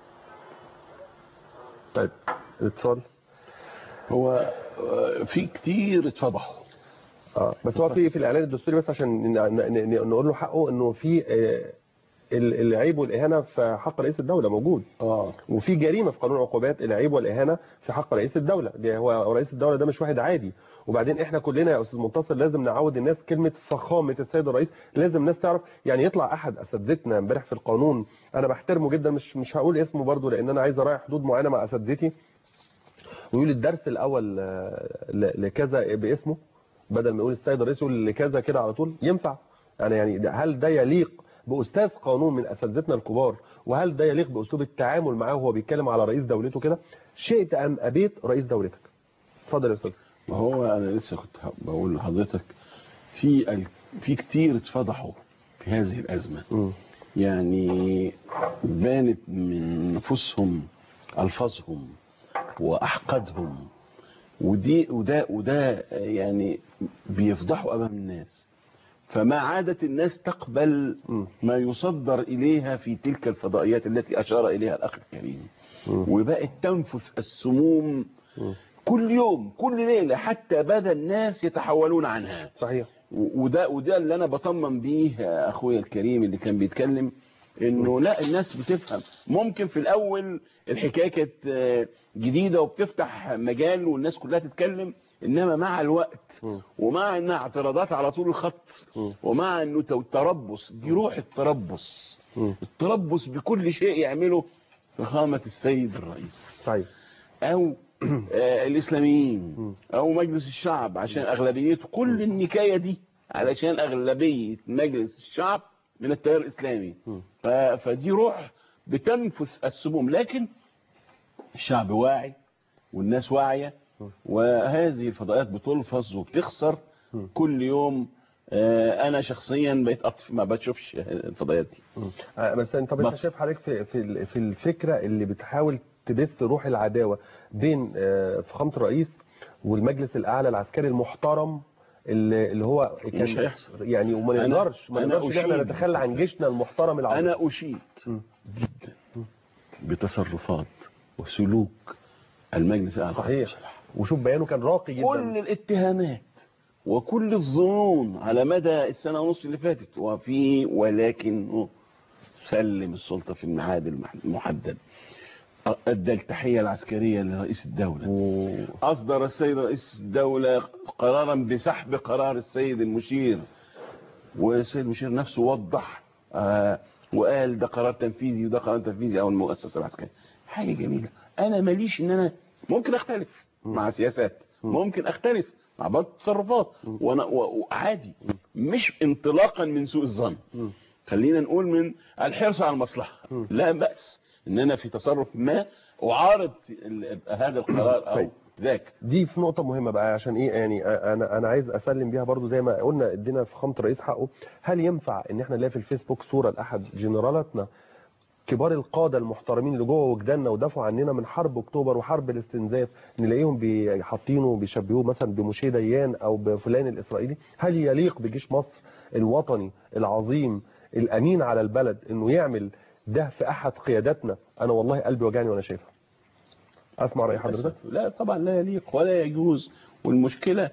A: طيب اتصال.
B: هو في كتير اتفضحوا
A: اه بس هو في في الاعلان الدستوري، بس عشان نقول له حقه، انه في العيب والاهانه في حق رئيس الدوله موجود.
B: اه
A: وفي جريمه في قانون العقوبات العيب والاهانه في حق رئيس الدوله. ده هو رئيس الدوله ده مش واحد عادي. وبعدين احنا كلنا يا استاذ منتصر لازم نعود الناس كلمه فخامه السيد الرئيس، لازم الناس تعرف. يعني يطلع احد اساتذتنا امبارح في القانون، انا بحترمه جدا، مش مش هقول اسمه برضه لان انا عايز اراعي حدود معينه مع اساتذتي، ويقول الدرس الاول لكذا باسمه بدل ما يقول السيد الرئيس يقول لكذا كده على طول. ينفع يعني يعني هل ده يليق باستاذ قانون من اساتذتنا الكبار؟ وهل ده يليق باسلوب التعامل معاه وهو بيتكلم على رئيس دولته كده؟ شئت ام ابيت رئيس دولتك. اتفضل يا استاذ.
B: ما هو انا لسه كنت بقول لحضرتك في ال... في كتير اتفضحوا في هذه الازمه. م. يعني بانت من نفوسهم الفاظهم واحقادهم، ودي وده وده يعني بيفضحوا امام الناس، فما عادت الناس تقبل ما يصدر اليها في تلك الفضائيات التي اشار اليها الاخ الكريم، وبقت تنفث السموم كل يوم كل ليله، حتى بدا الناس يتحولون عنها.
A: صحيح.
B: وده وده اللي انا بطمن بيه اخويا الكريم اللي كان بيتكلم، انه لا الناس بتفهم. ممكن في الاول الحكايه كانت جديده وبتفتح مجال والناس كلها تتكلم، انما مع الوقت ومع انها اعتراضات على طول الخط ومع انه تربص، دي روح التربص، التربص بكل شيء يعمله فخامه السيد الرئيس.
A: صحيح.
B: او آه الاسلاميين او مجلس الشعب عشان اغلبيته، كل النكايه دي علشان اغلبيه مجلس الشعب من التيار الاسلامي. فدي روح بتنفث السموم، لكن الشعب واعي والناس واعيه، وهذه الفضائيات بتلفظ وبتخسر كل يوم. انا شخصيا بقيت اطف ما بشوفش الفضائيات دي.
A: بس طب انت شايف حضرتك في في في الفكره اللي بتحاول تبث روح العداوه بين فخامه الرئيس والمجلس الاعلى العسكري المحترم اللي اللي هو كان
B: مش هيحصل
A: يعني، وما نقدرش ما نقدرش ان احنا نتخلى عن جيشنا المحترم العظيم.
B: انا اشيد جدا بتصرفات وسلوك المجلس الاعلى.
A: صحيح. وشوف بيانه كان راقي جدا.
B: كل الاتهامات وكل الظنون على مدى السنه ونص اللي فاتت وفي ولكن سلم السلطه في الميعاد المحدد. ادى التحيه العسكريه لرئيس الدوله. أوه. اصدر السيد رئيس الدوله قرارا بسحب قرار السيد المشير، والسيد المشير نفسه وضح آه وقال ده قرار تنفيذي وده قرار تنفيذي او المؤسسه العسكريه. حاجه جميله. انا ماليش ان انا ممكن اختلف مع سياسات، ممكن اختلف مع بعض التصرفات، وانا وعادي، مش انطلاقا من سوء الظن، خلينا نقول من الحرص على المصلحه. لا بأس ان انا في تصرف ما اعارض هذا القرار او ذاك.
A: دي في نقطه مهمه بقى، عشان ايه يعني انا انا عايز اسلم بيها برضو زي ما قلنا ادينا فخامه الرئيس حقه. هل ينفع ان احنا نلاقي في الفيسبوك صوره لاحد جنرالاتنا كبار القاده المحترمين اللي جوه وجداننا ودافعوا عننا من حرب اكتوبر وحرب الاستنزاف، نلاقيهم حاطينه وبيشبهوه مثلا بموشي ديان او بفلان الاسرائيلي؟ هل يليق بجيش مصر الوطني العظيم الامين على البلد انه يعمل ده في احد قياداتنا؟ انا والله قلبي وجعني وانا شايفها. اسمع راي حضرتك.
B: لا طبعا لا يليق ولا يجوز. والمشكله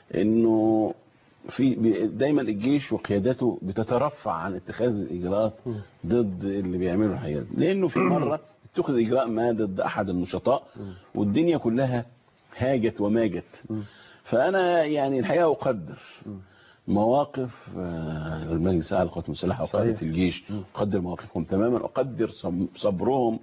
B: انه في دايما الجيش وقيادته بتترفع عن اتخاذ الاجراءات ضد اللي بيعملوا الحاجات، لانه في مره اتخذ اجراء ما ضد احد النشطاء والدنيا كلها هاجت وماجت. فانا يعني الحقيقه اقدر مواقف المجلس الاعلى للقوات المسلحه وقاده الجيش، اقدر مواقفهم تماما، اقدر صبرهم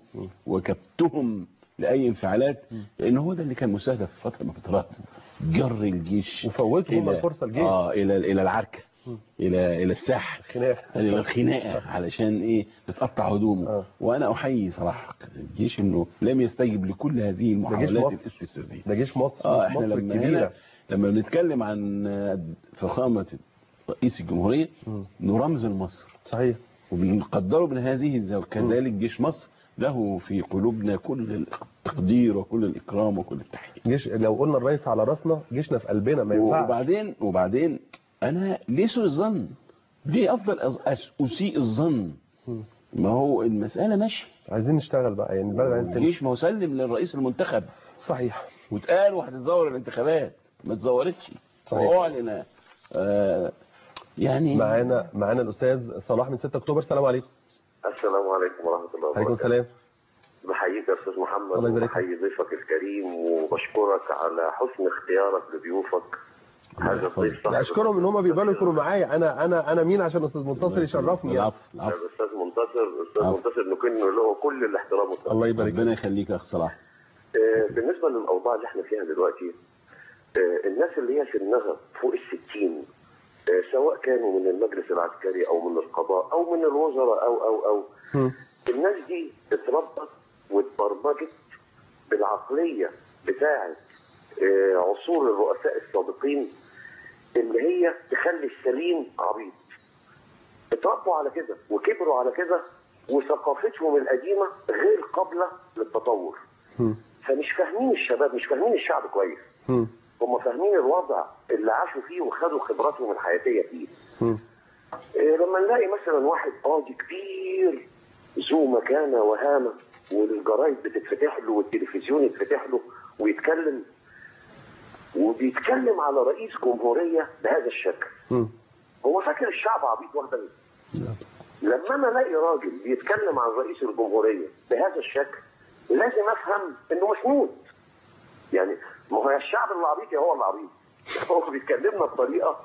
B: وكبتهم لاي انفعالات، لان هو ده اللي كان مستهدف في فتره من الفترات، جر الجيش
A: وفوتهم الفرصه الجيش
B: اه الى الى العركه، م. الى الى الساحه،
A: خناقه
B: الى الخناقه علشان ايه تتقطع هدومه. آه. وانا احيي صراحه الجيش انه لم يستجب لكل هذه المحاولات الاستفزازيه.
A: ده جيش مصر.
B: اه احنا
A: مصر
B: لما
A: الكبيره
B: لما بنتكلم عن فخامه رئيس الجمهوريه انه رمز لمصر.
A: صحيح.
B: وبنقدره من هذه الزاويه، كذلك جيش مصر له في قلوبنا كل التقدير وكل الاكرام وكل التحيه.
A: جيش لو قلنا الرئيس على راسنا، جيشنا في قلبنا، ما ينفعش.
B: وبعدين وبعدين انا ليه سوء الظن؟ ليه افضل اسيء الظن؟ ما هو المساله ماشيه،
A: عايزين نشتغل بقى يعني البلد عايز
B: الجيش ما مسلم للرئيس المنتخب.
A: صحيح.
B: واتقال وهتتزور الانتخابات، ما اتزورتش.
A: صحيح.
B: واعلن آه يعني.
A: معانا معانا الاستاذ صلاح من ستة اكتوبر. السلام عليكم.
G: السلام عليكم ورحمه الله وبركاته.
A: عليكم السلام.
G: بحييك يا استاذ محمد،
A: الله يبارك فيك.
G: وبحيي ضيفك الكريم، وبشكرك على حسن اختيارك لضيوفك. هذا الضيف صاحب
A: اشكرهم ان هم بيقبلوا يكونوا معايا. انا انا انا مين عشان استاذ منتصر يشرفني؟
B: العفو العفو.
G: الاستاذ منتصر الاستاذ منتصر نكن له كل الاحترام والتقدير.
A: الله يبارك فيك.
B: ربنا يخليك يا اخ صلاح.
G: آه بالنسبه للاوضاع اللي احنا فيها دلوقتي، آه الناس اللي هي سنها فوق الستين، آه سواء كانوا من المجلس العسكري او من القضاء او من الوزراء او او او م. الناس دي اتربت واتبرمجت بالعقليه بتاعه آه عصور الرؤساء السابقين، اللي هي تخلي السليم عبيط. اتربوا على كده وكبروا على كده، وثقافتهم القديمه غير قابله للتطور. م. فمش فاهمين الشباب، مش فاهمين الشعب كويس. م. هم فاهمين الوضع اللي عاشوا فيه وخدوا خبراتهم الحياتيه فيه. م. إيه لما نلاقي مثلا واحد قاضي كبير ذو مكانه وهامه، والجرايد بتتفتح له والتلفزيون يتفتح له ويتكلم، وبيتكلم على رئيس جمهوريه بهذا الشكل، م. هو فاكر الشعب عبيط واحده منه. لما انا الاقي راجل بيتكلم عن رئيس الجمهوريه بهذا الشكل، لازم افهم انه مسنود. يعني ما هو الشعب اللي عبيط يا هو اللي عبيط، هو بيتكلمنا بطريقه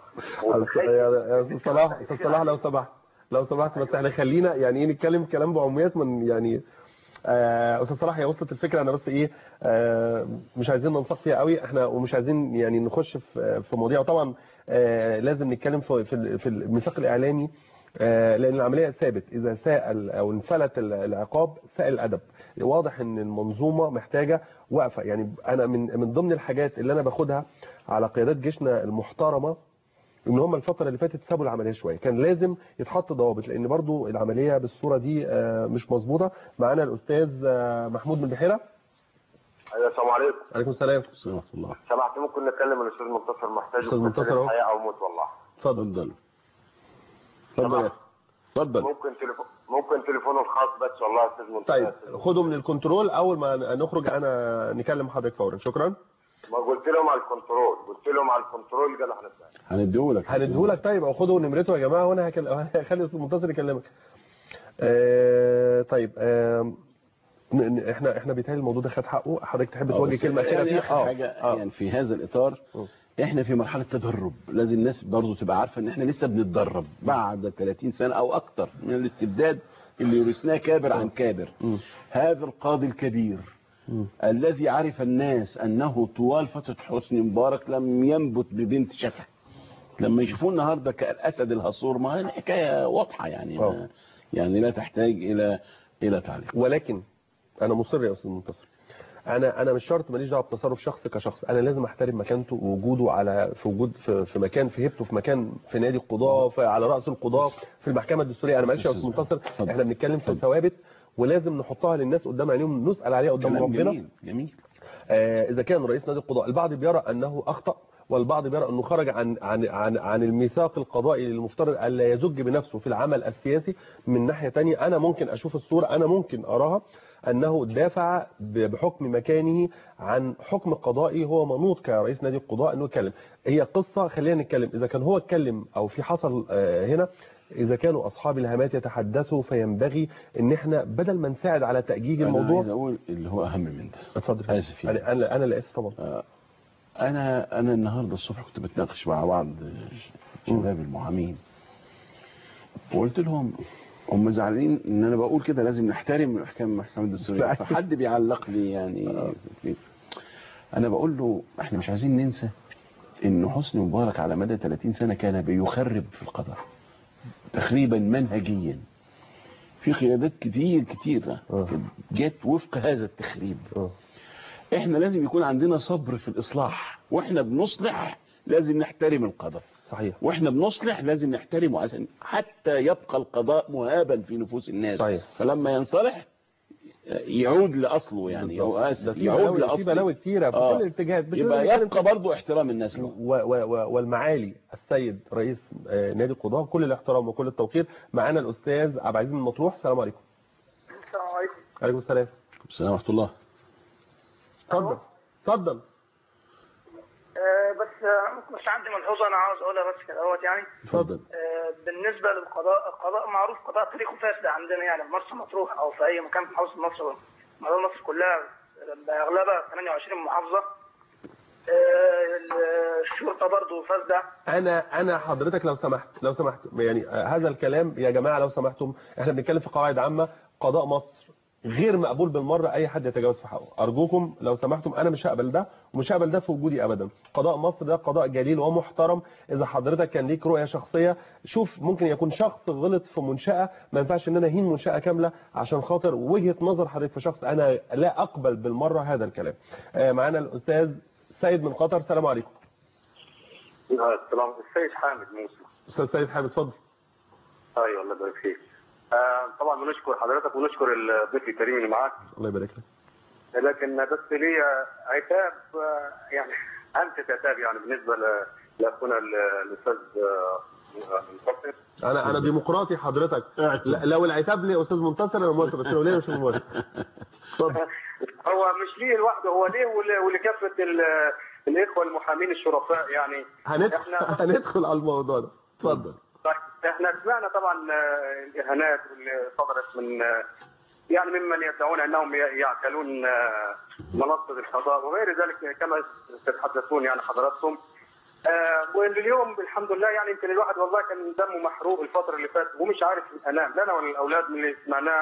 A: يا استاذ صلاح. استاذ صلاح لو سمحت لو سمحت بس احنا خلينا يعني ايه نتكلم كلام بعميات، من يعني آه، استاذ صلاح هي وصلت الفكره، انا بس ايه آه، مش عايزين ننسق فيها قوي احنا، ومش عايزين يعني نخش في في مواضيع، وطبعا آه، لازم نتكلم في في في الميثاق الاعلامي، آه، لان العمليه ثابت اذا ساء او انفلت العقاب ساء الادب. واضح ان المنظومه محتاجه وقفه. يعني انا من من ضمن الحاجات اللي انا باخدها على قيادات جيشنا المحترمه ان هم الفتره اللي فاتت سابوا العمليه شويه، كان لازم يتحط ضوابط، لان برضو العمليه بالصوره دي مش مظبوطه. معانا الاستاذ محمود من البحيره.
G: ايوه السلام عليكم.
A: وعليكم السلام.
B: ورحمه الله.
G: سمعت ممكن نتكلم الاستاذ منتصر محتاج
A: استاذ منتصر اهو.
G: حياه او موت والله.
A: اتفضل.
B: اتفضل اتفضل.
G: ممكن تليفون ممكن تليفونه الخاص بس والله يا استاذ منتصر.
A: طيب خده من الكنترول، اول ما نخرج انا نكلم حضرتك فورا. شكرا.
G: ما قلت لهم على الكنترول قلت لهم على الكنترول قالوا هنديهولك
B: هنديهولك
A: هنديهولك طيب، او خدوا نمرته يا جماعه وانا هخلي الاستاذ منتصر يكلمك. آه طيب آه احنا احنا بيتهيألي الموضوع ده خد حقه. حضرتك تحب توجه كلمه كده
B: يعني
A: فيه؟ اه
B: حاجه آه. يعني في هذا الاطار م. احنا في مرحله تدرب، لازم الناس برضو تبقى عارفه ان احنا لسه بنتدرب بعد ثلاثين سنه او اكتر من الاستبداد اللي يورثناه كابر عن كابر. م. هذا القاضي الكبير م. الذي عرف الناس انه طوال فتره حسني مبارك لم ينبت ببنت شفه، لما يشوفوه النهارده كالاسد الهصور، ما هي الحكايه واضحه يعني ما يعني لا تحتاج الى الى تعليق.
A: ولكن انا مصر يا استاذ منتصر، انا انا مش شرط ماليش دعوه بتصرف شخص كشخص، انا لازم احترم مكانته ووجوده على في وجود في, في مكان في هيبته، في مكان في نادي القضاه، على راس القضاه، في المحكمه الدستوريه. انا معلش يا استاذ منتصر، احنا بنتكلم في ثوابت ولازم نحطها للناس قدام عينيهم، نسال عليها قدام ربنا.
B: جميل جميل.
A: آه اذا كان رئيس نادي القضاء البعض بيرى انه اخطا، والبعض بيرى انه خرج عن عن عن عن الميثاق القضائي المفترض الا يزج بنفسه في العمل السياسي. من ناحيه ثانيه انا ممكن اشوف الصوره، انا ممكن اراها انه دافع بحكم مكانه عن حكم قضائي هو منوط كرئيس نادي القضاء انه يتكلم. هي قصه، خلينا نتكلم اذا كان هو اتكلم او في حصل هنا، اذا كانوا اصحاب الهامات يتحدثوا فينبغي ان احنا بدل ما نساعد على تاجيج الموضوع.
B: انا عايز اقول اللي هو اهم من ده.
A: اتفضل.
B: اسف يعني.
A: انا انا انا اللي اسف طبعا.
B: آه انا انا النهارده الصبح كنت بتناقش مع بعض شباب المحامين، وقلت لهم هم زعلانين ان انا بقول كده لازم نحترم احكام المحكمه الدستوريه، فحد بيعلق لي يعني انا بقول له احنا مش عايزين ننسى ان حسني مبارك على مدى ثلاثين سنه كان بيخرب في القضاء تخريبا منهجيا، في قيادات كتير كتير جت وفق هذا التخريب. احنا لازم يكون عندنا صبر في الاصلاح، واحنا بنصلح لازم نحترم القضاء.
A: صحيح.
B: واحنا بنصلح لازم نحترمه عشان حتى يبقى القضاء مهابا في نفوس الناس.
A: صحيح.
B: فلما ينصلح يعود لاصله، يعني هو اسف يعود لاصله.
A: في بلاوي كتيره في آه. كل الاتجاهات،
B: يبقى يبقى برضه احترام الناس له.
A: والمعالي السيد رئيس نادي القضاء كل الاحترام وكل التوقير. معانا الاستاذ عبد العزيز من مطروح. السلام عليكم.
H: السلام عليكم.
A: وعليكم السلام.
B: السلام ورحمه الله.
A: اتفضل اتفضل.
H: أه بس مش عندي ملحوظه انا عاوز اقولها بس كده اهوت يعني.
A: اتفضل.
H: أه بالنسبه للقضاء، القضاء معروف قضاء تاريخه فاسد عندنا يعني في مرسى مطروح او في اي مكان في محافظه مصر، مدار مصر كلها باغلبها ثمانية وعشرين محافظه. أه الشرطه برضه فاسده.
A: انا انا حضرتك لو سمحت لو سمحت يعني هذا الكلام يا جماعه لو سمحتم، احنا بنتكلم في قواعد عامه. قضاء مصر غير مقبول بالمره اي حد يتجاوز في حقه، ارجوكم لو سمحتم. انا مش هقبل ده ومش هقبل ده في وجودي ابدا. قضاء مصر ده قضاء جليل ومحترم. اذا حضرتك كان ليك رؤيه شخصيه، شوف ممكن يكون شخص غلط في منشاه، ما ينفعش ان انا اهين منشاه كامله عشان خاطر وجهه نظر حضرتك في شخص. انا لا اقبل بالمره هذا الكلام. آه معانا الاستاذ سيد من قطر. السلام عليكم.
G: السلام. السيد حامد موسى.
A: استاذ سيد حامد اتفضل.
G: ايوه الله يبارك فيك. آه طبعا بنشكر حضرتك ونشكر الضيف الكريم اللي معاك.
A: الله يبارك لك.
G: لكن بس لي عتاب، آه يعني انت تعتاب يعني بالنسبه لاخونا الاستاذ منتصر.
A: انا انا ديمقراطي حضرتك. لو العتاب لي استاذ منتصر انا موافق، بس لو ليه مش موافق. اتفضل.
G: هو مش ليه لوحده، هو ليه ولكافه الاخوه المحامين الشرفاء يعني.
A: هندخل هندخل على الموضوع ده. اتفضل.
G: طيب احنا سمعنا طبعا الاهانات اللي صدرت من يعني ممن يدعون انهم يعتلون منصه القضاء وغير ذلك كما تتحدثون يعني حضراتكم. آه واليوم الحمد لله يعني يمكن الواحد والله كان دمه محروق الفتره اللي فاتت ومش عارف انام، لا انا ولا الاولاد من اللي سمعناه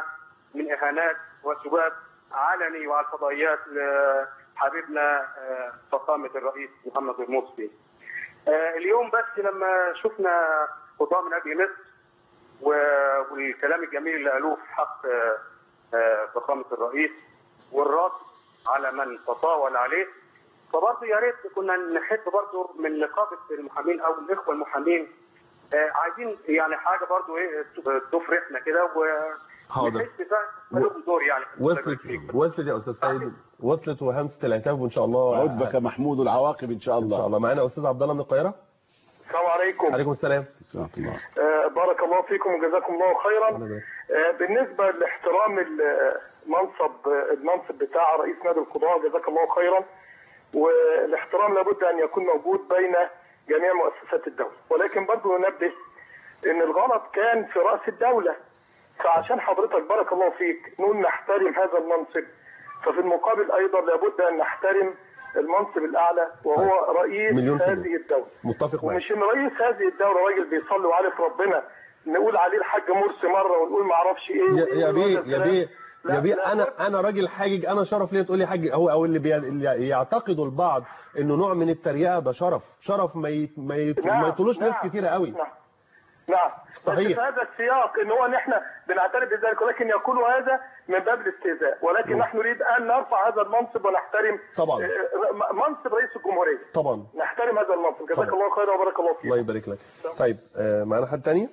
I: من اهانات وسباب علني وعلى الفضائيات لحبيبنا فخامه الرئيس محمد المرسي. اليوم بس لما شفنا قضاء من اجل مصر والكلام الجميل اللي قالوه في حق فخامه الرئيس والرد على من تطاول عليه، فبرضه يا ريت كنا نحب برضه من نقابه المحامين او الاخوه المحامين عايزين يعني حاجه برضه ايه تفرحنا كده و
A: حاضر.
I: لهم دور يعني.
A: وصلت وصلت يا استاذ سيد، وصلت وهمسه العتاب وان شاء الله
B: عودك محمود والعواقب ان شاء الله.
A: ان شاء الله. معانا استاذ عبد الله من القاهره.
J: السلام عليكم.
A: عليكم السلام.
B: ورحمه الله.
J: آه بارك الله فيكم وجزاكم الله خيرا. آه بالنسبه لاحترام المنصب المنصب بتاع رئيس نادي القضاء جزاك الله خيرا، والاحترام لابد ان يكون موجود بين جميع مؤسسات الدوله، ولكن برضه ننبه ان الغلط كان في راس الدوله، فعشان حضرتك بارك الله فيك نقول نحترم هذا المنصب، ففي المقابل ايضا لابد ان نحترم المنصب الاعلى وهو رئيس هذه الدوله.
A: متفق معك.
J: ومش ان رئيس هذه الدوله راجل بيصلي وعارف ربنا نقول عليه الحاج مرسي مره ونقول ما اعرفش ايه.
A: يا يا بيه يا بيه يا بيه انا انا راجل حاجج، انا شرف ليا تقول لي حاج. هو او اللي, بي... اللي يعتقدوا البعض انه نوع من التريقه ده شرف، شرف ما ي... ما, ي...
J: نعم.
A: ما يطولوش
J: نعم.
A: ناس كتيره قوي.
J: نعم نعم
A: صحيح.
J: في هذا السياق ان هو ان احنا بنعترف بذلك، ولكن يكون هذا من باب الاستهزاء، ولكن م. نحن نريد ان نرفع هذا المنصب ونحترم
A: طبعا
J: منصب رئيس الجمهوريه.
A: طبعا
J: نحترم هذا المنصب. جزاك الله خيرا وبارك الله فيك.
A: الله يبارك لك. طيب آه معانا حد ثاني؟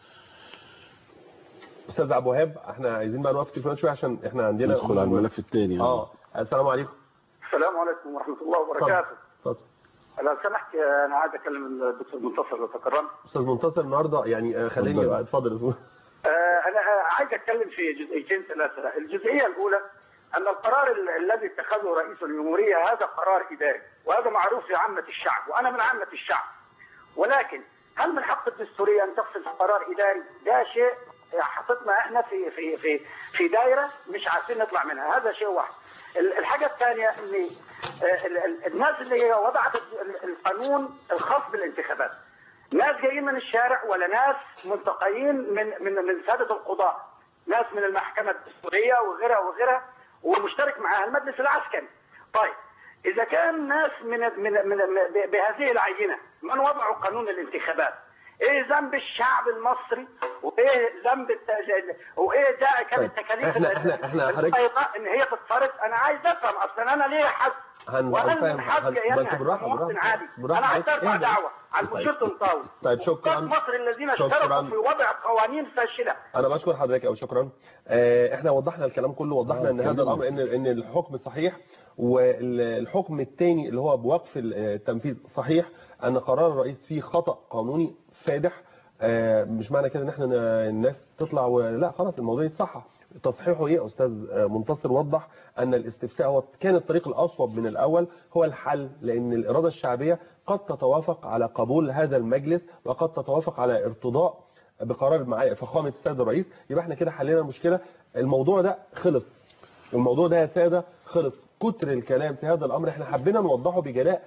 A: استاذ ابو وهاب، احنا عايزين بقى نوقف التليفون شويه عشان احنا عندنا
B: ندخل على الملف الثاني.
A: اه السلام عليكم.
I: السلام عليكم ورحمه الله وبركاته.
A: اتفضل.
I: لو سمحت انا عايز اكلم الدكتور منتصر لو تكرمت.
A: استاذ منتصر النهارده يعني خليني اتفضل.
I: انا عايز اتكلم في جزئيتين ثلاثه. الجزئيه الاولى ان القرار الذي اتخذه رئيس الجمهوريه هذا قرار اداري، وهذا معروف لعامه الشعب، وانا من عامه الشعب. ولكن هل من حق الدستوريه ان تفصل في قرار اداري؟ ده شيء حطتنا احنا في في في في دائره مش عارفين نطلع منها، هذا شيء واحد. الحاجه الثانيه ان الناس اللي هي وضعت القانون الخاص بالانتخابات ناس جايين من الشارع ولا ناس منتقيين من من من ساده القضاء، ناس من المحكمه الدستوريه وغيرها وغيرها، ومشترك معها المجلس العسكري. طيب اذا كان ناس من من, من بهذه العينه من وضعوا قانون الانتخابات، ايه ذنب الشعب المصري وايه ذنب وايه داعي كانت التكاليف
A: احنا احنا احنا حضرتك
I: ان هي تتصرف؟ انا عايز افهم اصلا انا ليه حد وانا من حق يعني مواطن عادي انا عايز ارفع دعوه على المشير طنطاوي.
A: طيب شكرا.
I: مصر الذين اشتركوا في وضع قوانين فاشله.
A: انا بشكر حضرتك او شكرا. اه احنا وضحنا الكلام كله، وضحنا ان هذا الامر ان ان الحكم صحيح، والحكم الثاني اللي هو بوقف التنفيذ صحيح، ان قرار الرئيس فيه خطأ قانوني فادح. آه مش معنى كده ان احنا الناس تطلع ولا خلاص الموضوع يتصحح. تصحيحه ايه؟ استاذ منتصر وضح ان الاستفتاء هو كان الطريق الاصوب من الاول، هو الحل، لان الاراده الشعبيه قد تتوافق على قبول هذا المجلس وقد تتوافق على ارتضاء بقرار مع فخامه السيد الرئيس. يبقى احنا كده حلينا المشكله، الموضوع ده خلص، الموضوع ده يا ساده خلص. كتر الكلام في هذا الامر احنا حبينا نوضحه بجلاء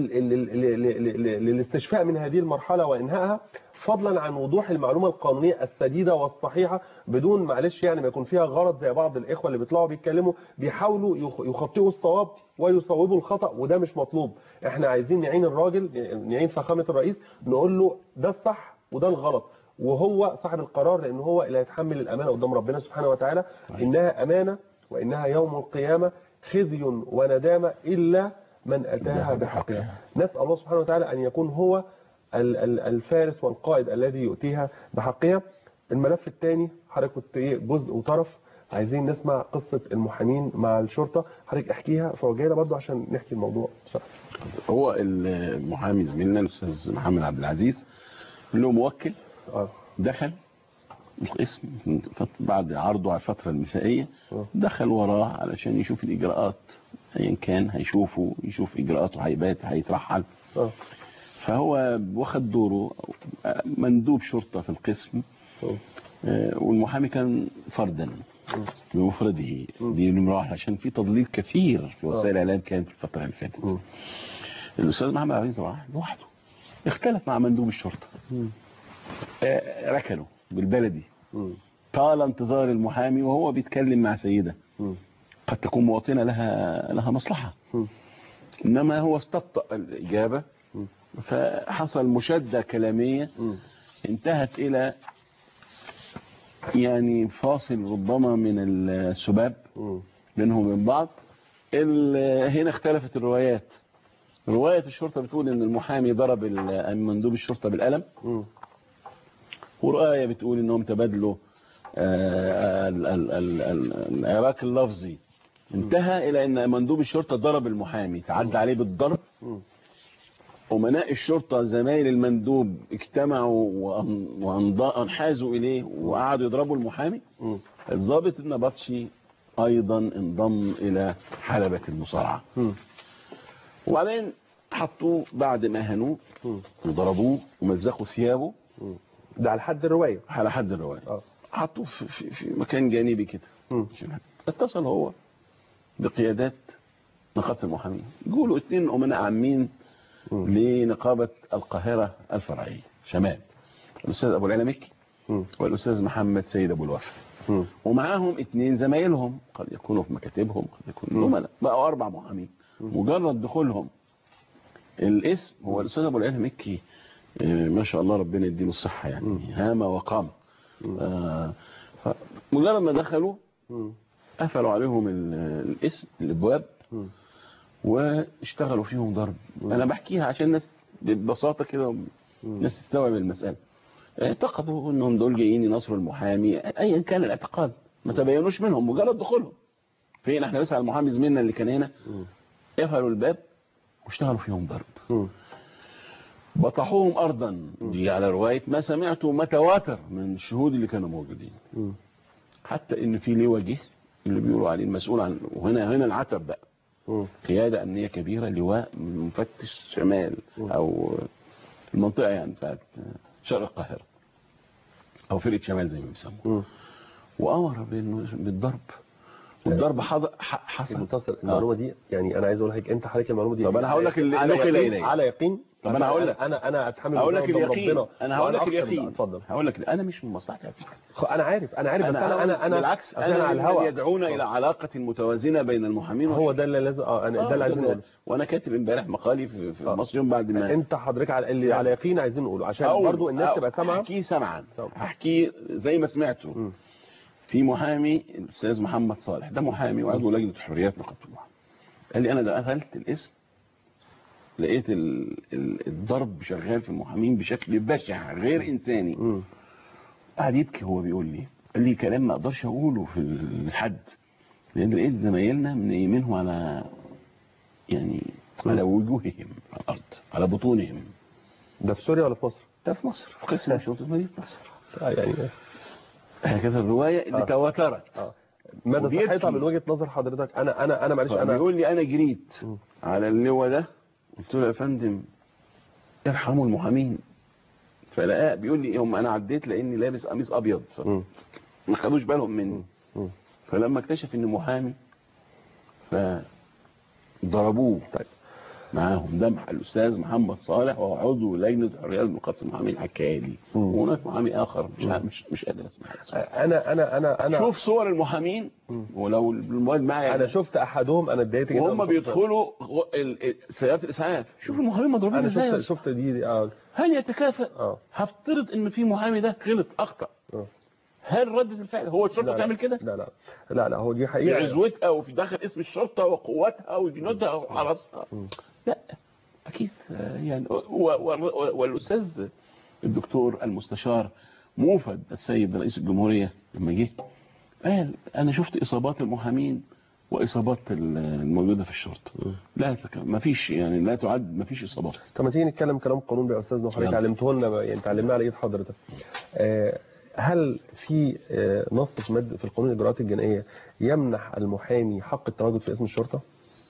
A: للاستشفاء من هذه المرحله وانهائها، فضلا عن وضوح المعلومه القانونيه السديده والصحيحه، بدون معلش يعني ما يكون فيها غرض زي بعض الاخوه اللي بيطلعوا بيتكلموا بيحاولوا يخطئوا الصواب ويصوبوا الخطا، وده مش مطلوب. احنا عايزين نعين الراجل، نعين فخامه الرئيس، نقول له ده الصح وده الغلط، وهو صاحب القرار، لان هو اللي هيتحمل الامانه قدام ربنا سبحانه وتعالى. انها امانه وانها يوم القيامه خزي وندامه الا من اتاها بحقها. نسال الله سبحانه وتعالى ان يكون هو الفارس والقائد الذي يؤتيها بحقها. الملف الثاني حضرتك كنت ايه جزء وطرف، عايزين نسمع قصه المحامين مع الشرطه، حضرتك احكيها فوجئنا برضو عشان نحكي الموضوع.
B: هو المحامي زميلنا الاستاذ محمد عبد العزيز له موكل
A: اه
B: دخل القسم بعد عرضه على الفتره المسائيه، دخل وراه علشان يشوف الاجراءات ايا كان هيشوفه، يشوف اجراءاته، هيبات، هيترحل. اه فهو واخد دوره مندوب شرطه في القسم، والمحامي كان فردا بمفرده. دي نمره واحد، عشان في تضليل كثير في وسائل الاعلام كان في الفتره اللي فاتت. الاستاذ محمد عبد العزيز راح لوحده، اختلف مع مندوب الشرطه، ركنوا بالبلدي، طال انتظار المحامي وهو بيتكلم مع سيدة قد تكون مواطنة لها لها مصلحة، إنما هو استبطأ الإجابة فحصل مشادة كلامية انتهت إلى يعني فاصل ربما من السباب بينهم وبين بعض. هنا اختلفت الروايات. رواية الشرطة بتقول ان المحامي ضرب مندوب الشرطة بالقلم، ورواية بتقول انهم تبادلوا العراك اللفظي، انتهى الى ان مندوب الشرطة ضرب المحامي، تعدى عليه بالضرب. أمناء الشرطة زمايل المندوب اجتمعوا وانحازوا إليه وقعدوا يضربوا المحامي. الضابط النبطشي أيضا انضم إلى حلبة المصارعة، وبعدين حطوه بعد ما هنوه وضربوه ومزقوا ثيابه.
A: ده على حد الرواية،
B: على حد الرواية اه حطوه في, في, في مكان جانبي كده. اتصل هو بقيادات نقابة المحامين، يقولوا اتنين أمناء عامين لنقابة القاهرة الفرعية شمال، الأستاذ أبو العلا مكي والأستاذ محمد سيد أبو الوفا، ومعاهم اتنين زمايلهم قد يكونوا في مكاتبهم قد يكونوا أمناء، بقوا أربع محامين. مجرد دخولهم الاسم هو الأستاذ أبو العلا مكي ما شاء الله ربنا يديله الصحة يعني هام وقام. آه مجرد ما دخلوا قفلوا عليهم الاسم الابواب واشتغلوا فيهم ضرب. انا بحكيها عشان الناس ببساطه كده الناس تستوعب المساله. اعتقدوا انهم دول جايين ينصروا المحامي ايا كان الاعتقاد، ما تبينوش منهم مجرد دخولهم. فين احنا بس على المحامي زميلنا اللي كان هنا، قفلوا الباب واشتغلوا فيهم ضرب، بطحوهم ارضا. دي على روايه ما سمعته ما تواتر من الشهود اللي كانوا موجودين. حتى ان في لواء جه اللي بيقولوا عليه المسؤول عن، وهنا هنا العتب بقى، قياده امنيه كبيره، لواء مفتش شمال او المنطقه يعني بتاعت شرق القاهره او فرقه شمال زي ما بيسموه، وامر بالضرب. والضرب حصل.
A: منتصر المعلومه دي يعني انا عايز اقول لك انت حضرتك المعلومه دي.
B: طب انا هقول لك
A: على يقين على يقين
B: طب انا هقول لك
A: انا انا اتحمل
B: هقول لك اليقين. انا هقول لك اليقين.
A: اتفضل.
B: هقول لك انا مش من مصلحتي على فكره.
A: انا عارف انا عارف
B: أنا
A: بس انا انا انا
B: بالعكس
A: انا,
B: أنا
A: على الهواء
B: يدعونا الى علاقه متوازنه بين المحامين.
A: هو ده اللي لازم اه انا ده اللي عايزين نقوله.
B: وانا كاتب امبارح مقالي في, في المصري يوم بعد ما
A: انت حضرتك على اللي على يقين عايزين نقوله عشان برضو الناس تبقى سامعه.
B: احكي سمعا احكي زي ما سمعته. في محامي الاستاذ محمد صالح، ده محامي وعضو لجنه حريات نقابه المحامين، قال لي انا دخلت الاسم لقيت الضرب شغال في المحامين بشكل بشع غير انساني. قعد يبكي هو بيقول لي، قال لي كلام ما اقدرش اقوله في الحد، لان لقيت زمايلنا منيمينهم على يعني على وجوههم على الارض على بطونهم.
A: ده في سوريا ولا في مصر؟
B: ده في مصر في قسم شرطه مدينه نصر.
A: اه يعني
B: هكذا الروايه اللي آه. تواترت.
A: اه مدى صحتها من وجهه نظر حضرتك؟ انا انا انا معلش انا
B: بيقول لي انا جريت م. على اللواء ده، قلت له يا فندم ارحموا المحامين. فلقاه بيقول لي هم انا عديت لاني لابس قميص ابيض ما خدوش بالهم مني. فلما اكتشف اني محامي فضربوه. طيب معاهم ده الاستاذ محمد صالح وهو عضو لجنه حريات نقابه المحامين حكى لي، وهناك محامي اخر مش مش مش قادر اسمع.
A: انا انا انا انا
B: شوف صور المحامين ولو المواد معايا.
A: انا شفت احدهم انا اتضايقت جدا
B: وهم بيدخلوا سيارات الاسعاف. شوف المحامين مضروبين ازاي.
A: انا شفت شفت دي, دي اه
B: هل يتكافئ؟
A: اه
B: هفترض ان في محامي ده غلط اخطا. اه هل ردة الفعل هو الشرطه تعمل كده؟
A: لا لا لا لا هو دي حقيقه.
B: بعزوتها وفي داخل اسم الشرطه وقوتها وجنودها وحرسها. لا اكيد يعني. والاستاذ الدكتور المستشار موفد السيد رئيس الجمهوريه لما جه قال انا شفت اصابات المحامين واصابات الموجوده في الشرطه. لا ما فيش يعني لا تعد ما فيش اصابات.
A: طب ما تيجي نتكلم كلام قانون بقى يا استاذ وحضرتك علمته لنا يعني تعلمنا على ايد حضرتك. آه هل في آه نص في ماده في القانون الاجراءات الجنائيه يمنح المحامي حق التواجد في اسم الشرطه؟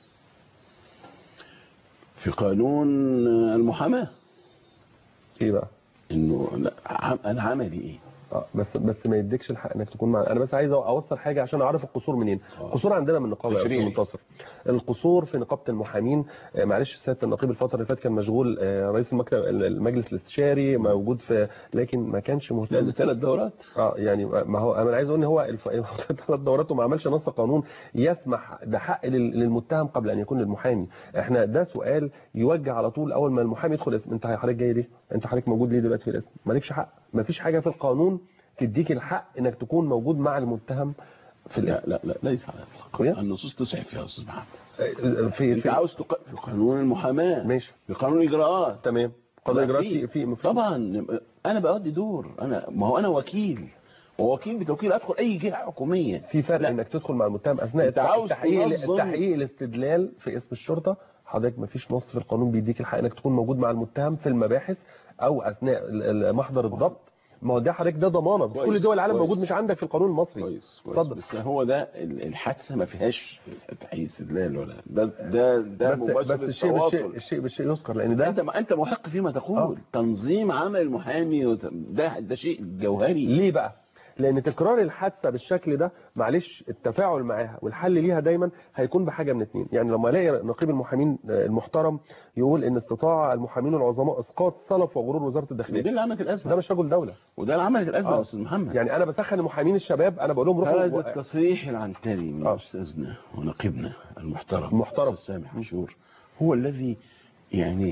B: في قانون المحاماه.
A: ايه بقى؟
B: انه لا انا عملي ايه؟
A: اه بس بس ما يديكش الحق انك تكون مع. انا بس عايز اوصل حاجه عشان اعرف القصور منين. القصور عندنا من نقابه يا منتصر. القصور في نقابه المحامين. آه معلش سياده النقيب الفتره اللي فاتت كان مشغول، آه رئيس المكتب المجلس الاستشاري موجود في، لكن ما كانش مهتم.
B: ثلاث دورات
A: اه يعني ما هو انا عايز اقول ان هو ثلاث دورات وما عملش نص قانون يسمح ده حق للمتهم قبل ان يكون للمحامي. احنا ده سؤال يوجه على طول اول ما المحامي يدخل اسم. انت حضرتك جاي ليه؟ انت حضرتك موجود ليه دلوقتي في الاسم؟ مالكش حق. ما فيش حاجه في القانون تديك الحق انك تكون موجود مع المتهم في
B: لا لا لا ليس على الاطلاق. النصوص تسعف يا استاذ محمد.
A: في
B: انت عاوز تق... في قانون المحاماه
A: ماشي،
B: في قانون الاجراءات.
A: تمام. قانون الاجراءات في في
B: طبعا انا بأدي دور. انا ما هو انا وكيل، ووكيل بتوكيل ادخل اي جهه حكوميه.
A: في فرق لا. انك تدخل مع المتهم اثناء التحقيق التحقيق الاستدلال في اسم الشرطه. حضرتك ما فيش نص في القانون بيديك الحق انك تكون موجود مع المتهم في المباحث او اثناء محضر الضبط. ما هو ده حضرتك ده ضمانه، بس كل دول العالم موجود مش عندك في القانون المصري.
B: كويس اتفضل. بس هو ده الحادثه ما فيهاش تحقيق استدلال ولا ده ده ده
A: مباشر. بس الشيء بالشيء الشيء بالشيء يذكر، لان ده
B: انت انت محق فيما تقول. أوه. تنظيم عمل المحامي ده ده شيء جوهري.
A: ليه بقى؟ لان تكرار الحادثه بالشكل ده معلش التفاعل معاها والحل ليها دايما هيكون بحاجه من اثنين. يعني لما الاقي نقيب المحامين المحترم يقول ان استطاع المحامين العظماء اسقاط سلف وغرور وزاره الداخليه،
B: ده اللي عملت الازمه.
A: ده مش رجل دوله،
B: وده اللي عملت الازمه يا استاذ محمد.
A: يعني انا بسخن المحامين الشباب، انا بقول لهم روحوا.
B: هذا التصريح العنتري من استاذنا ونقيبنا المحترم
A: المحترم
B: سامح عاشور هو الذي يعني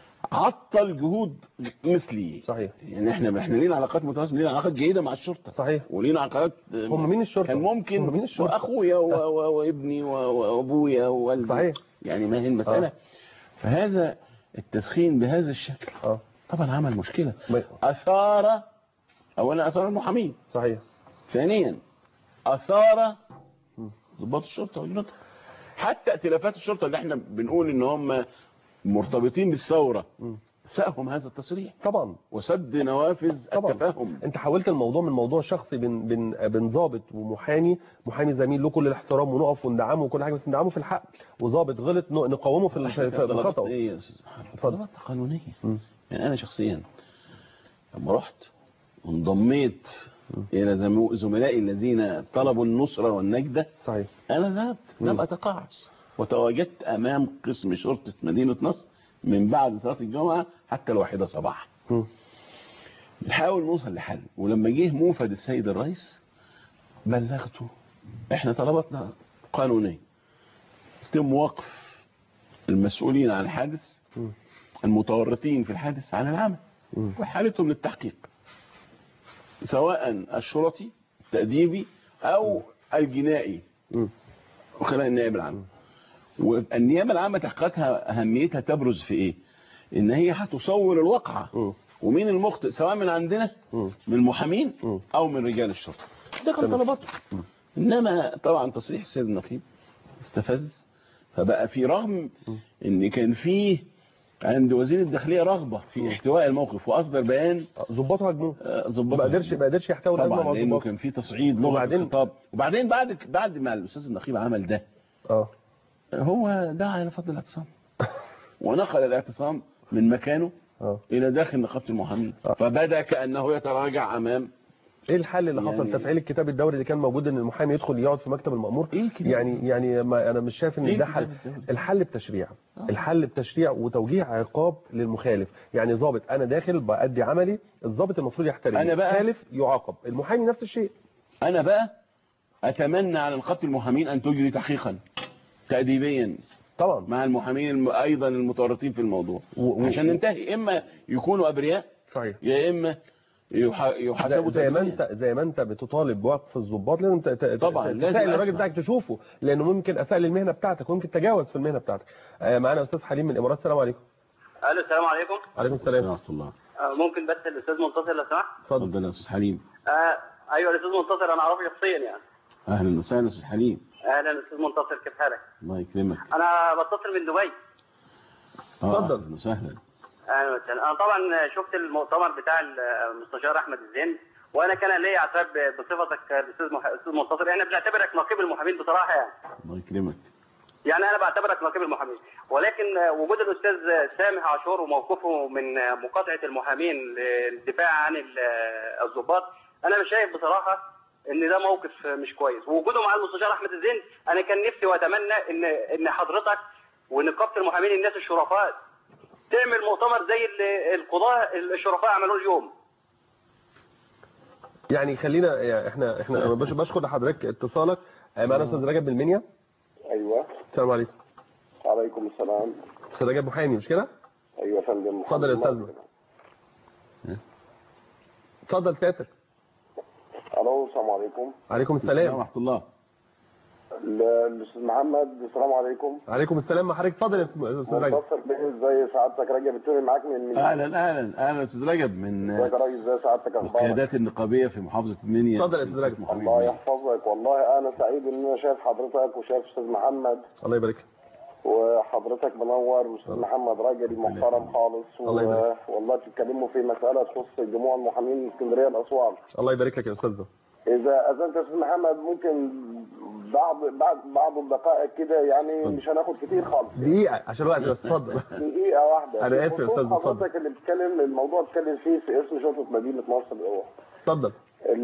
B: عطل جهود مثلي.
A: صحيح.
B: يعني احنا احنا لينا علاقات متواصله، لينا علاقات جيده مع الشرطه.
A: صحيح.
B: ولينا علاقات.
A: هم مين الشرطه؟
B: كان ممكن
A: هم مين الشرطه؟
B: واخويا وابني وابويا ووالدي.
A: صحيح.
B: يعني ما هي المساله. آه. فهذا التسخين بهذا الشكل
A: اه
B: طبعا عمل مشكله. اثار اولا اثار المحامين.
A: صحيح.
B: ثانيا اثار ضباط الشرطه وجنودها. حتى ائتلافات الشرطه اللي احنا بنقول ان هم مرتبطين بالثوره ساهم هذا التصريح
A: طبعا
B: وسد نوافذ التفاهم.
A: انت حولت الموضوع من موضوع شخصي بين بين بين ضابط ومحامي، محامي زميل له كل الاحترام ونقف وندعمه وكل حاجه، بس ندعمه في الحق، وضابط غلط نقومه في الخطا.
B: ايه يا استاذ محمد؟ قانونيه. يعني انا شخصيا لما رحت وانضميت الى زملائي الذين طلبوا النصره والنجده،
A: صحيح،
B: انا ذهبت لم اتقاعس وتواجدت امام قسم شرطه مدينه نصر من بعد صلاه الجمعه حتى الواحده صباحا. نحاول نوصل لحل. ولما جه موفد السيد الرئيس بلغته احنا طلباتنا قانونيه، يتم وقف المسؤولين عن الحادث المتورطين في الحادث عن العمل وحالتهم للتحقيق، سواء الشرطي التأديبي او الجنائي وخلال النائب العام. والنيابه العامه تحقيقاتها اهميتها تبرز في ايه؟ ان هي هتصور الواقعه ومين المخطئ، سواء من عندنا من المحامين او من رجال الشرطه. ده كان طلباته. انما طبعا تصريح السيد النقيب استفز، فبقى في رغم ان كان فيه عند وزير الداخليه رغبه في احتواء الموقف واصدر بيان،
A: ظباطه هجموه
B: ظباطه
A: ما قدرش ما قدرش يحتوي
B: الازمه طبعا لانه كان في تصعيد لغه الخطاب. وبعدين بعد بعد ما الاستاذ النقيب عمل ده
A: اه
B: هو دعا الى فض الاعتصام ونقل الاعتصام من مكانه
A: أوه.
B: الى داخل نقابه المحامين، فبدا كانه يتراجع امام.
A: ايه الحل اللي حصل؟ يعني تفعيل الكتاب الدوري اللي كان موجود ان المحامي يدخل يقعد في مكتب المأمور.
B: إيه
A: يعني يعني ما انا مش شايف ان
B: إيه
A: ده حل. الحل بتشريع. آه. الحل بتشريع وتوجيه عقاب للمخالف. يعني ضابط انا داخل بأدي عملي، الضابط المفروض يحترم،
B: انا بقى
A: خالف يعاقب، المحامي نفس الشيء.
B: انا بقى اتمنى على نقابه المحامين ان تجري تحقيقا تأديبيا
A: طبعا
B: مع المحامين ايضا المتورطين في الموضوع و... و... عشان ننتهي، اما يكونوا ابرياء
A: صحيح
B: يا اما يحاسبوا
A: زي ما انت زي ما انت بتطالب بوقف الضباط، لازم
B: طبعا لازم
A: الراجل بتاعك تشوفه، لانه ممكن اساء للمهنه بتاعتك وممكن تجاوز في المهنه بتاعتك. آه معانا استاذ حليم من الامارات. السلام عليكم.
K: الو السلام عليكم.
A: وعليكم السلام
B: ورحمه الله.
K: آه ممكن بس الاستاذ منتصر لو سمحت؟
B: اتفضل يا استاذ حليم.
K: آه ايوه الاستاذ منتصر انا اعرفه شخصيا يعني.
B: اهلا وسهلا استاذ حليم.
K: اهلا استاذ منتصر، كيف حالك؟
B: الله يكرمك.
K: انا بتصل من دبي.
B: اتفضل. اهلا وسهلا.
K: اهلا وسهلا. انا طبعا شفت المؤتمر بتاع المستشار احمد الزين، وانا كان لي اعتراف بصفتك الاستاذ استاذ منتصر. احنا بنعتبرك نقيب المحامين بصراحه يعني.
B: الله يكرمك.
K: يعني انا بعتبرك نقيب المحامين، ولكن وجود الاستاذ سامح عاشور وموقفه من مقاطعه المحامين للدفاع عن الضباط انا مش شايف بصراحه ان ده موقف مش كويس، ووجوده مع المستشار احمد الزين انا كان نفسي واتمنى ان ان حضرتك ونقابه المحامين الناس الشرفاء تعمل مؤتمر زي اللي القضاه الشرفاء عملوه اليوم.
A: يعني خلينا يعني احنا احنا انا بشكر لحضرتك اتصالك. معانا استاذ رجب بالمنيا.
L: ايوه
A: السلام عليكم.
L: وعليكم السلام.
A: استاذ رجب محامي مش كده؟
L: ايوه يا فندم.
A: اتفضل يا استاذ. اتفضل سيادتك.
L: الو السلام عليكم.
A: عليكم السلام
B: ورحمه الله.
L: الاستاذ محمد السلام عليكم.
A: عليكم السلام. ما حضرتك اتفضل يا استاذ رجب.
L: منتصر بيه ازي سعادتك؟ رجب التوني معاك من المنيا.
B: اهلا اهلا اهلا استاذ رجب من
L: ازيك يا ريس؟ ازي سعادتك؟ اخبارك؟
B: القيادات النقابيه في محافظه المنيا.
A: اتفضل يا استاذ رجب.
L: الله يحفظك. والله انا سعيد ان انا شايف حضرتك وشايف استاذ محمد.
A: الله يبارك لك.
L: وحضرتك منور واستاذ محمد راجل محترم خالص و... والله بتتكلموا في مساله تخص جموع المحامين من اسكندريه الاسوان.
A: الله يبارك لك يا استاذ.
L: اذا اذنت يا استاذ محمد ممكن بعض بعض بعض الدقائق كده يعني مش هناخد كتير خالص.
A: دقيقه عشان الوقت بس. اتفضل.
L: دقيقه واحده.
A: انا اسف يا استاذ. اتفضل.
L: حضرتك اللي بتتكلم الموضوع بتتكلم فيه في اسم شرطه مدينه نصر الاول.
A: اتفضل.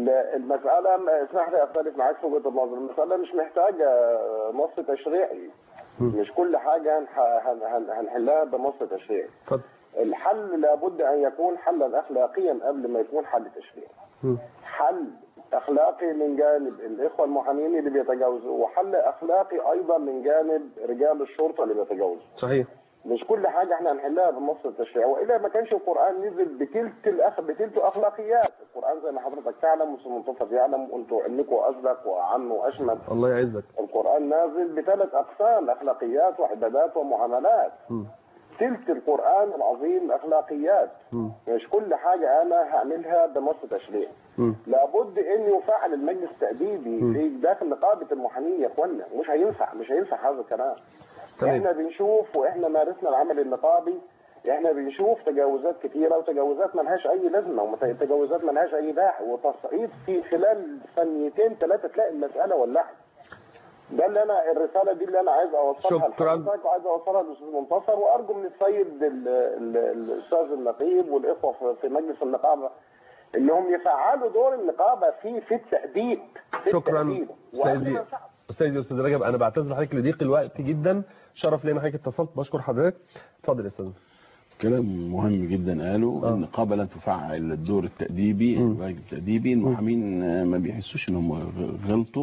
L: المساله اسمح لي اختلف معاك في وجهه النظر. المساله مش محتاجه نص تشريعي. مش كل حاجه هنحلها بنص تشريعي.
A: اتفضل.
L: الحل لابد ان يكون حلا اخلاقيا قبل ما يكون حل تشريعي. حل اخلاقي من جانب الاخوه المحامين اللي بيتجاوزوا، وحل اخلاقي ايضا من جانب رجال الشرطه اللي بيتجاوزوا.
A: صحيح.
L: مش كل حاجه احنا هنحلها بالنص التشريعي، والا ما كانش القران نزل بتلت الاخ بتلت اخلاقيات. القران زي ما حضرتك تعلم واستاذ منتصر يعلم وانتوا علمكم اصدق واعم واشمل.
A: الله يعزك.
L: القران نازل بثلاث اقسام: اخلاقيات وعبادات ومعاملات. م. تلت القرآن العظيم أخلاقيات. م. مش كل حاجة أنا هعملها بنص تشريعي. لابد أن يفعل المجلس التأديبي في داخل نقابة المحامين يا إخوانا. مش هينفع مش هينفع هذا الكلام. إحنا بنشوف وإحنا مارسنا العمل النقابي، إحنا بنشوف تجاوزات كثيرة وتجاوزات ملهاش أي لازمة وتجاوزات ملهاش أي داعي، وتصعيد في خلال ثانيتين ثلاثة تلاقي المسألة ولعت. ده اللي انا الرساله دي اللي انا عايز اوصلها لحضرتك وعايز اوصلها للاستاذ منتصر، وارجو من السيد الاستاذ النقيب والاخوه في مجلس النقابه انهم يفعلوا دور النقابه في في التاديب.
A: شكرا استاذي استاذي استاذ رجب. انا بعتذر لحضرتك لضيق الوقت جدا. شرف لي ان حضرتك اتصلت. بشكر حضرتك. اتفضل يا استاذ.
B: كلام مهم جدا قالوا. آه. النقابه لن تفعل الدور التاديبي الواجب التاديبي. المحامين ما بيحسوش انهم غلطوا.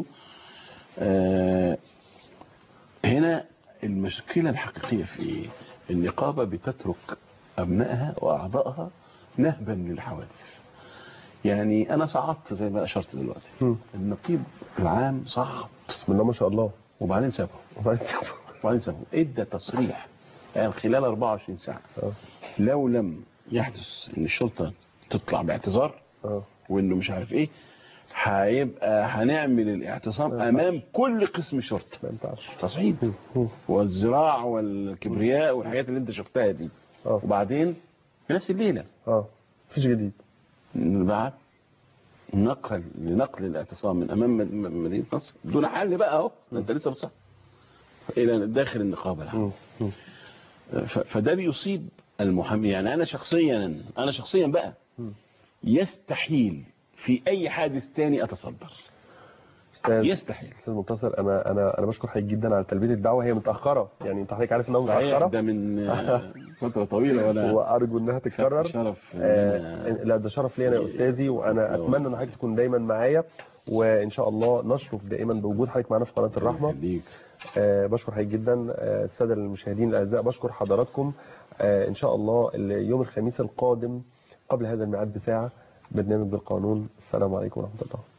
B: آه هنا المشكلة الحقيقية في ايه؟ النقابة بتترك أبنائها وأعضائها نهبا للحوادث. يعني أنا صعدت زي ما أشرت دلوقتي. م. النقيب العام صعد
A: بسم الله ما شاء الله
B: وبعدين سابه وبعدين سابه ادى تصريح يعني خلال أربعة وعشرين ساعة. أوه. لو لم يحدث ان الشرطة تطلع باعتذار أوه. وانه مش عارف ايه هيبقى هنعمل الاعتصام امام كل قسم شرطه.
A: ما ينفعش
B: تصعيد والزراع والكبرياء والحاجات اللي انت شفتها دي. أوه. وبعدين في نفس الليله
A: اه مفيش جديد
B: بعد نقل لنقل الاعتصام من امام مدينه نصر دون حل بقى اهو انت لسه بتصح الى داخل النقابه العامه. فده بيصيب المحامي. يعني انا شخصيا انا شخصيا بقى يستحيل في اي حادث تاني اتصدر. يستحيل.
A: استاذ منتصر انا انا انا بشكر حضرتك جدا على تلبيه الدعوه. هي متاخره يعني انت حضرتك عارف انها متاخره
B: ده من فتره طويله وانا
A: وارجو انها تتكرر.
B: شرف
A: آه لا ده شرف لي انا يا استاذي وانا اتمنى ان حضرتك تكون دايما معايا وان شاء الله نشرف دائما بوجود حضرتك معانا في قناه الرحمه. آه بشكر حضرتك جدا. آه الساده المشاهدين الاعزاء بشكر حضراتكم. آه ان شاء الله يوم الخميس القادم قبل هذا الميعاد بساعه برنامج بالقانون. السلام عليكم ورحمه الله.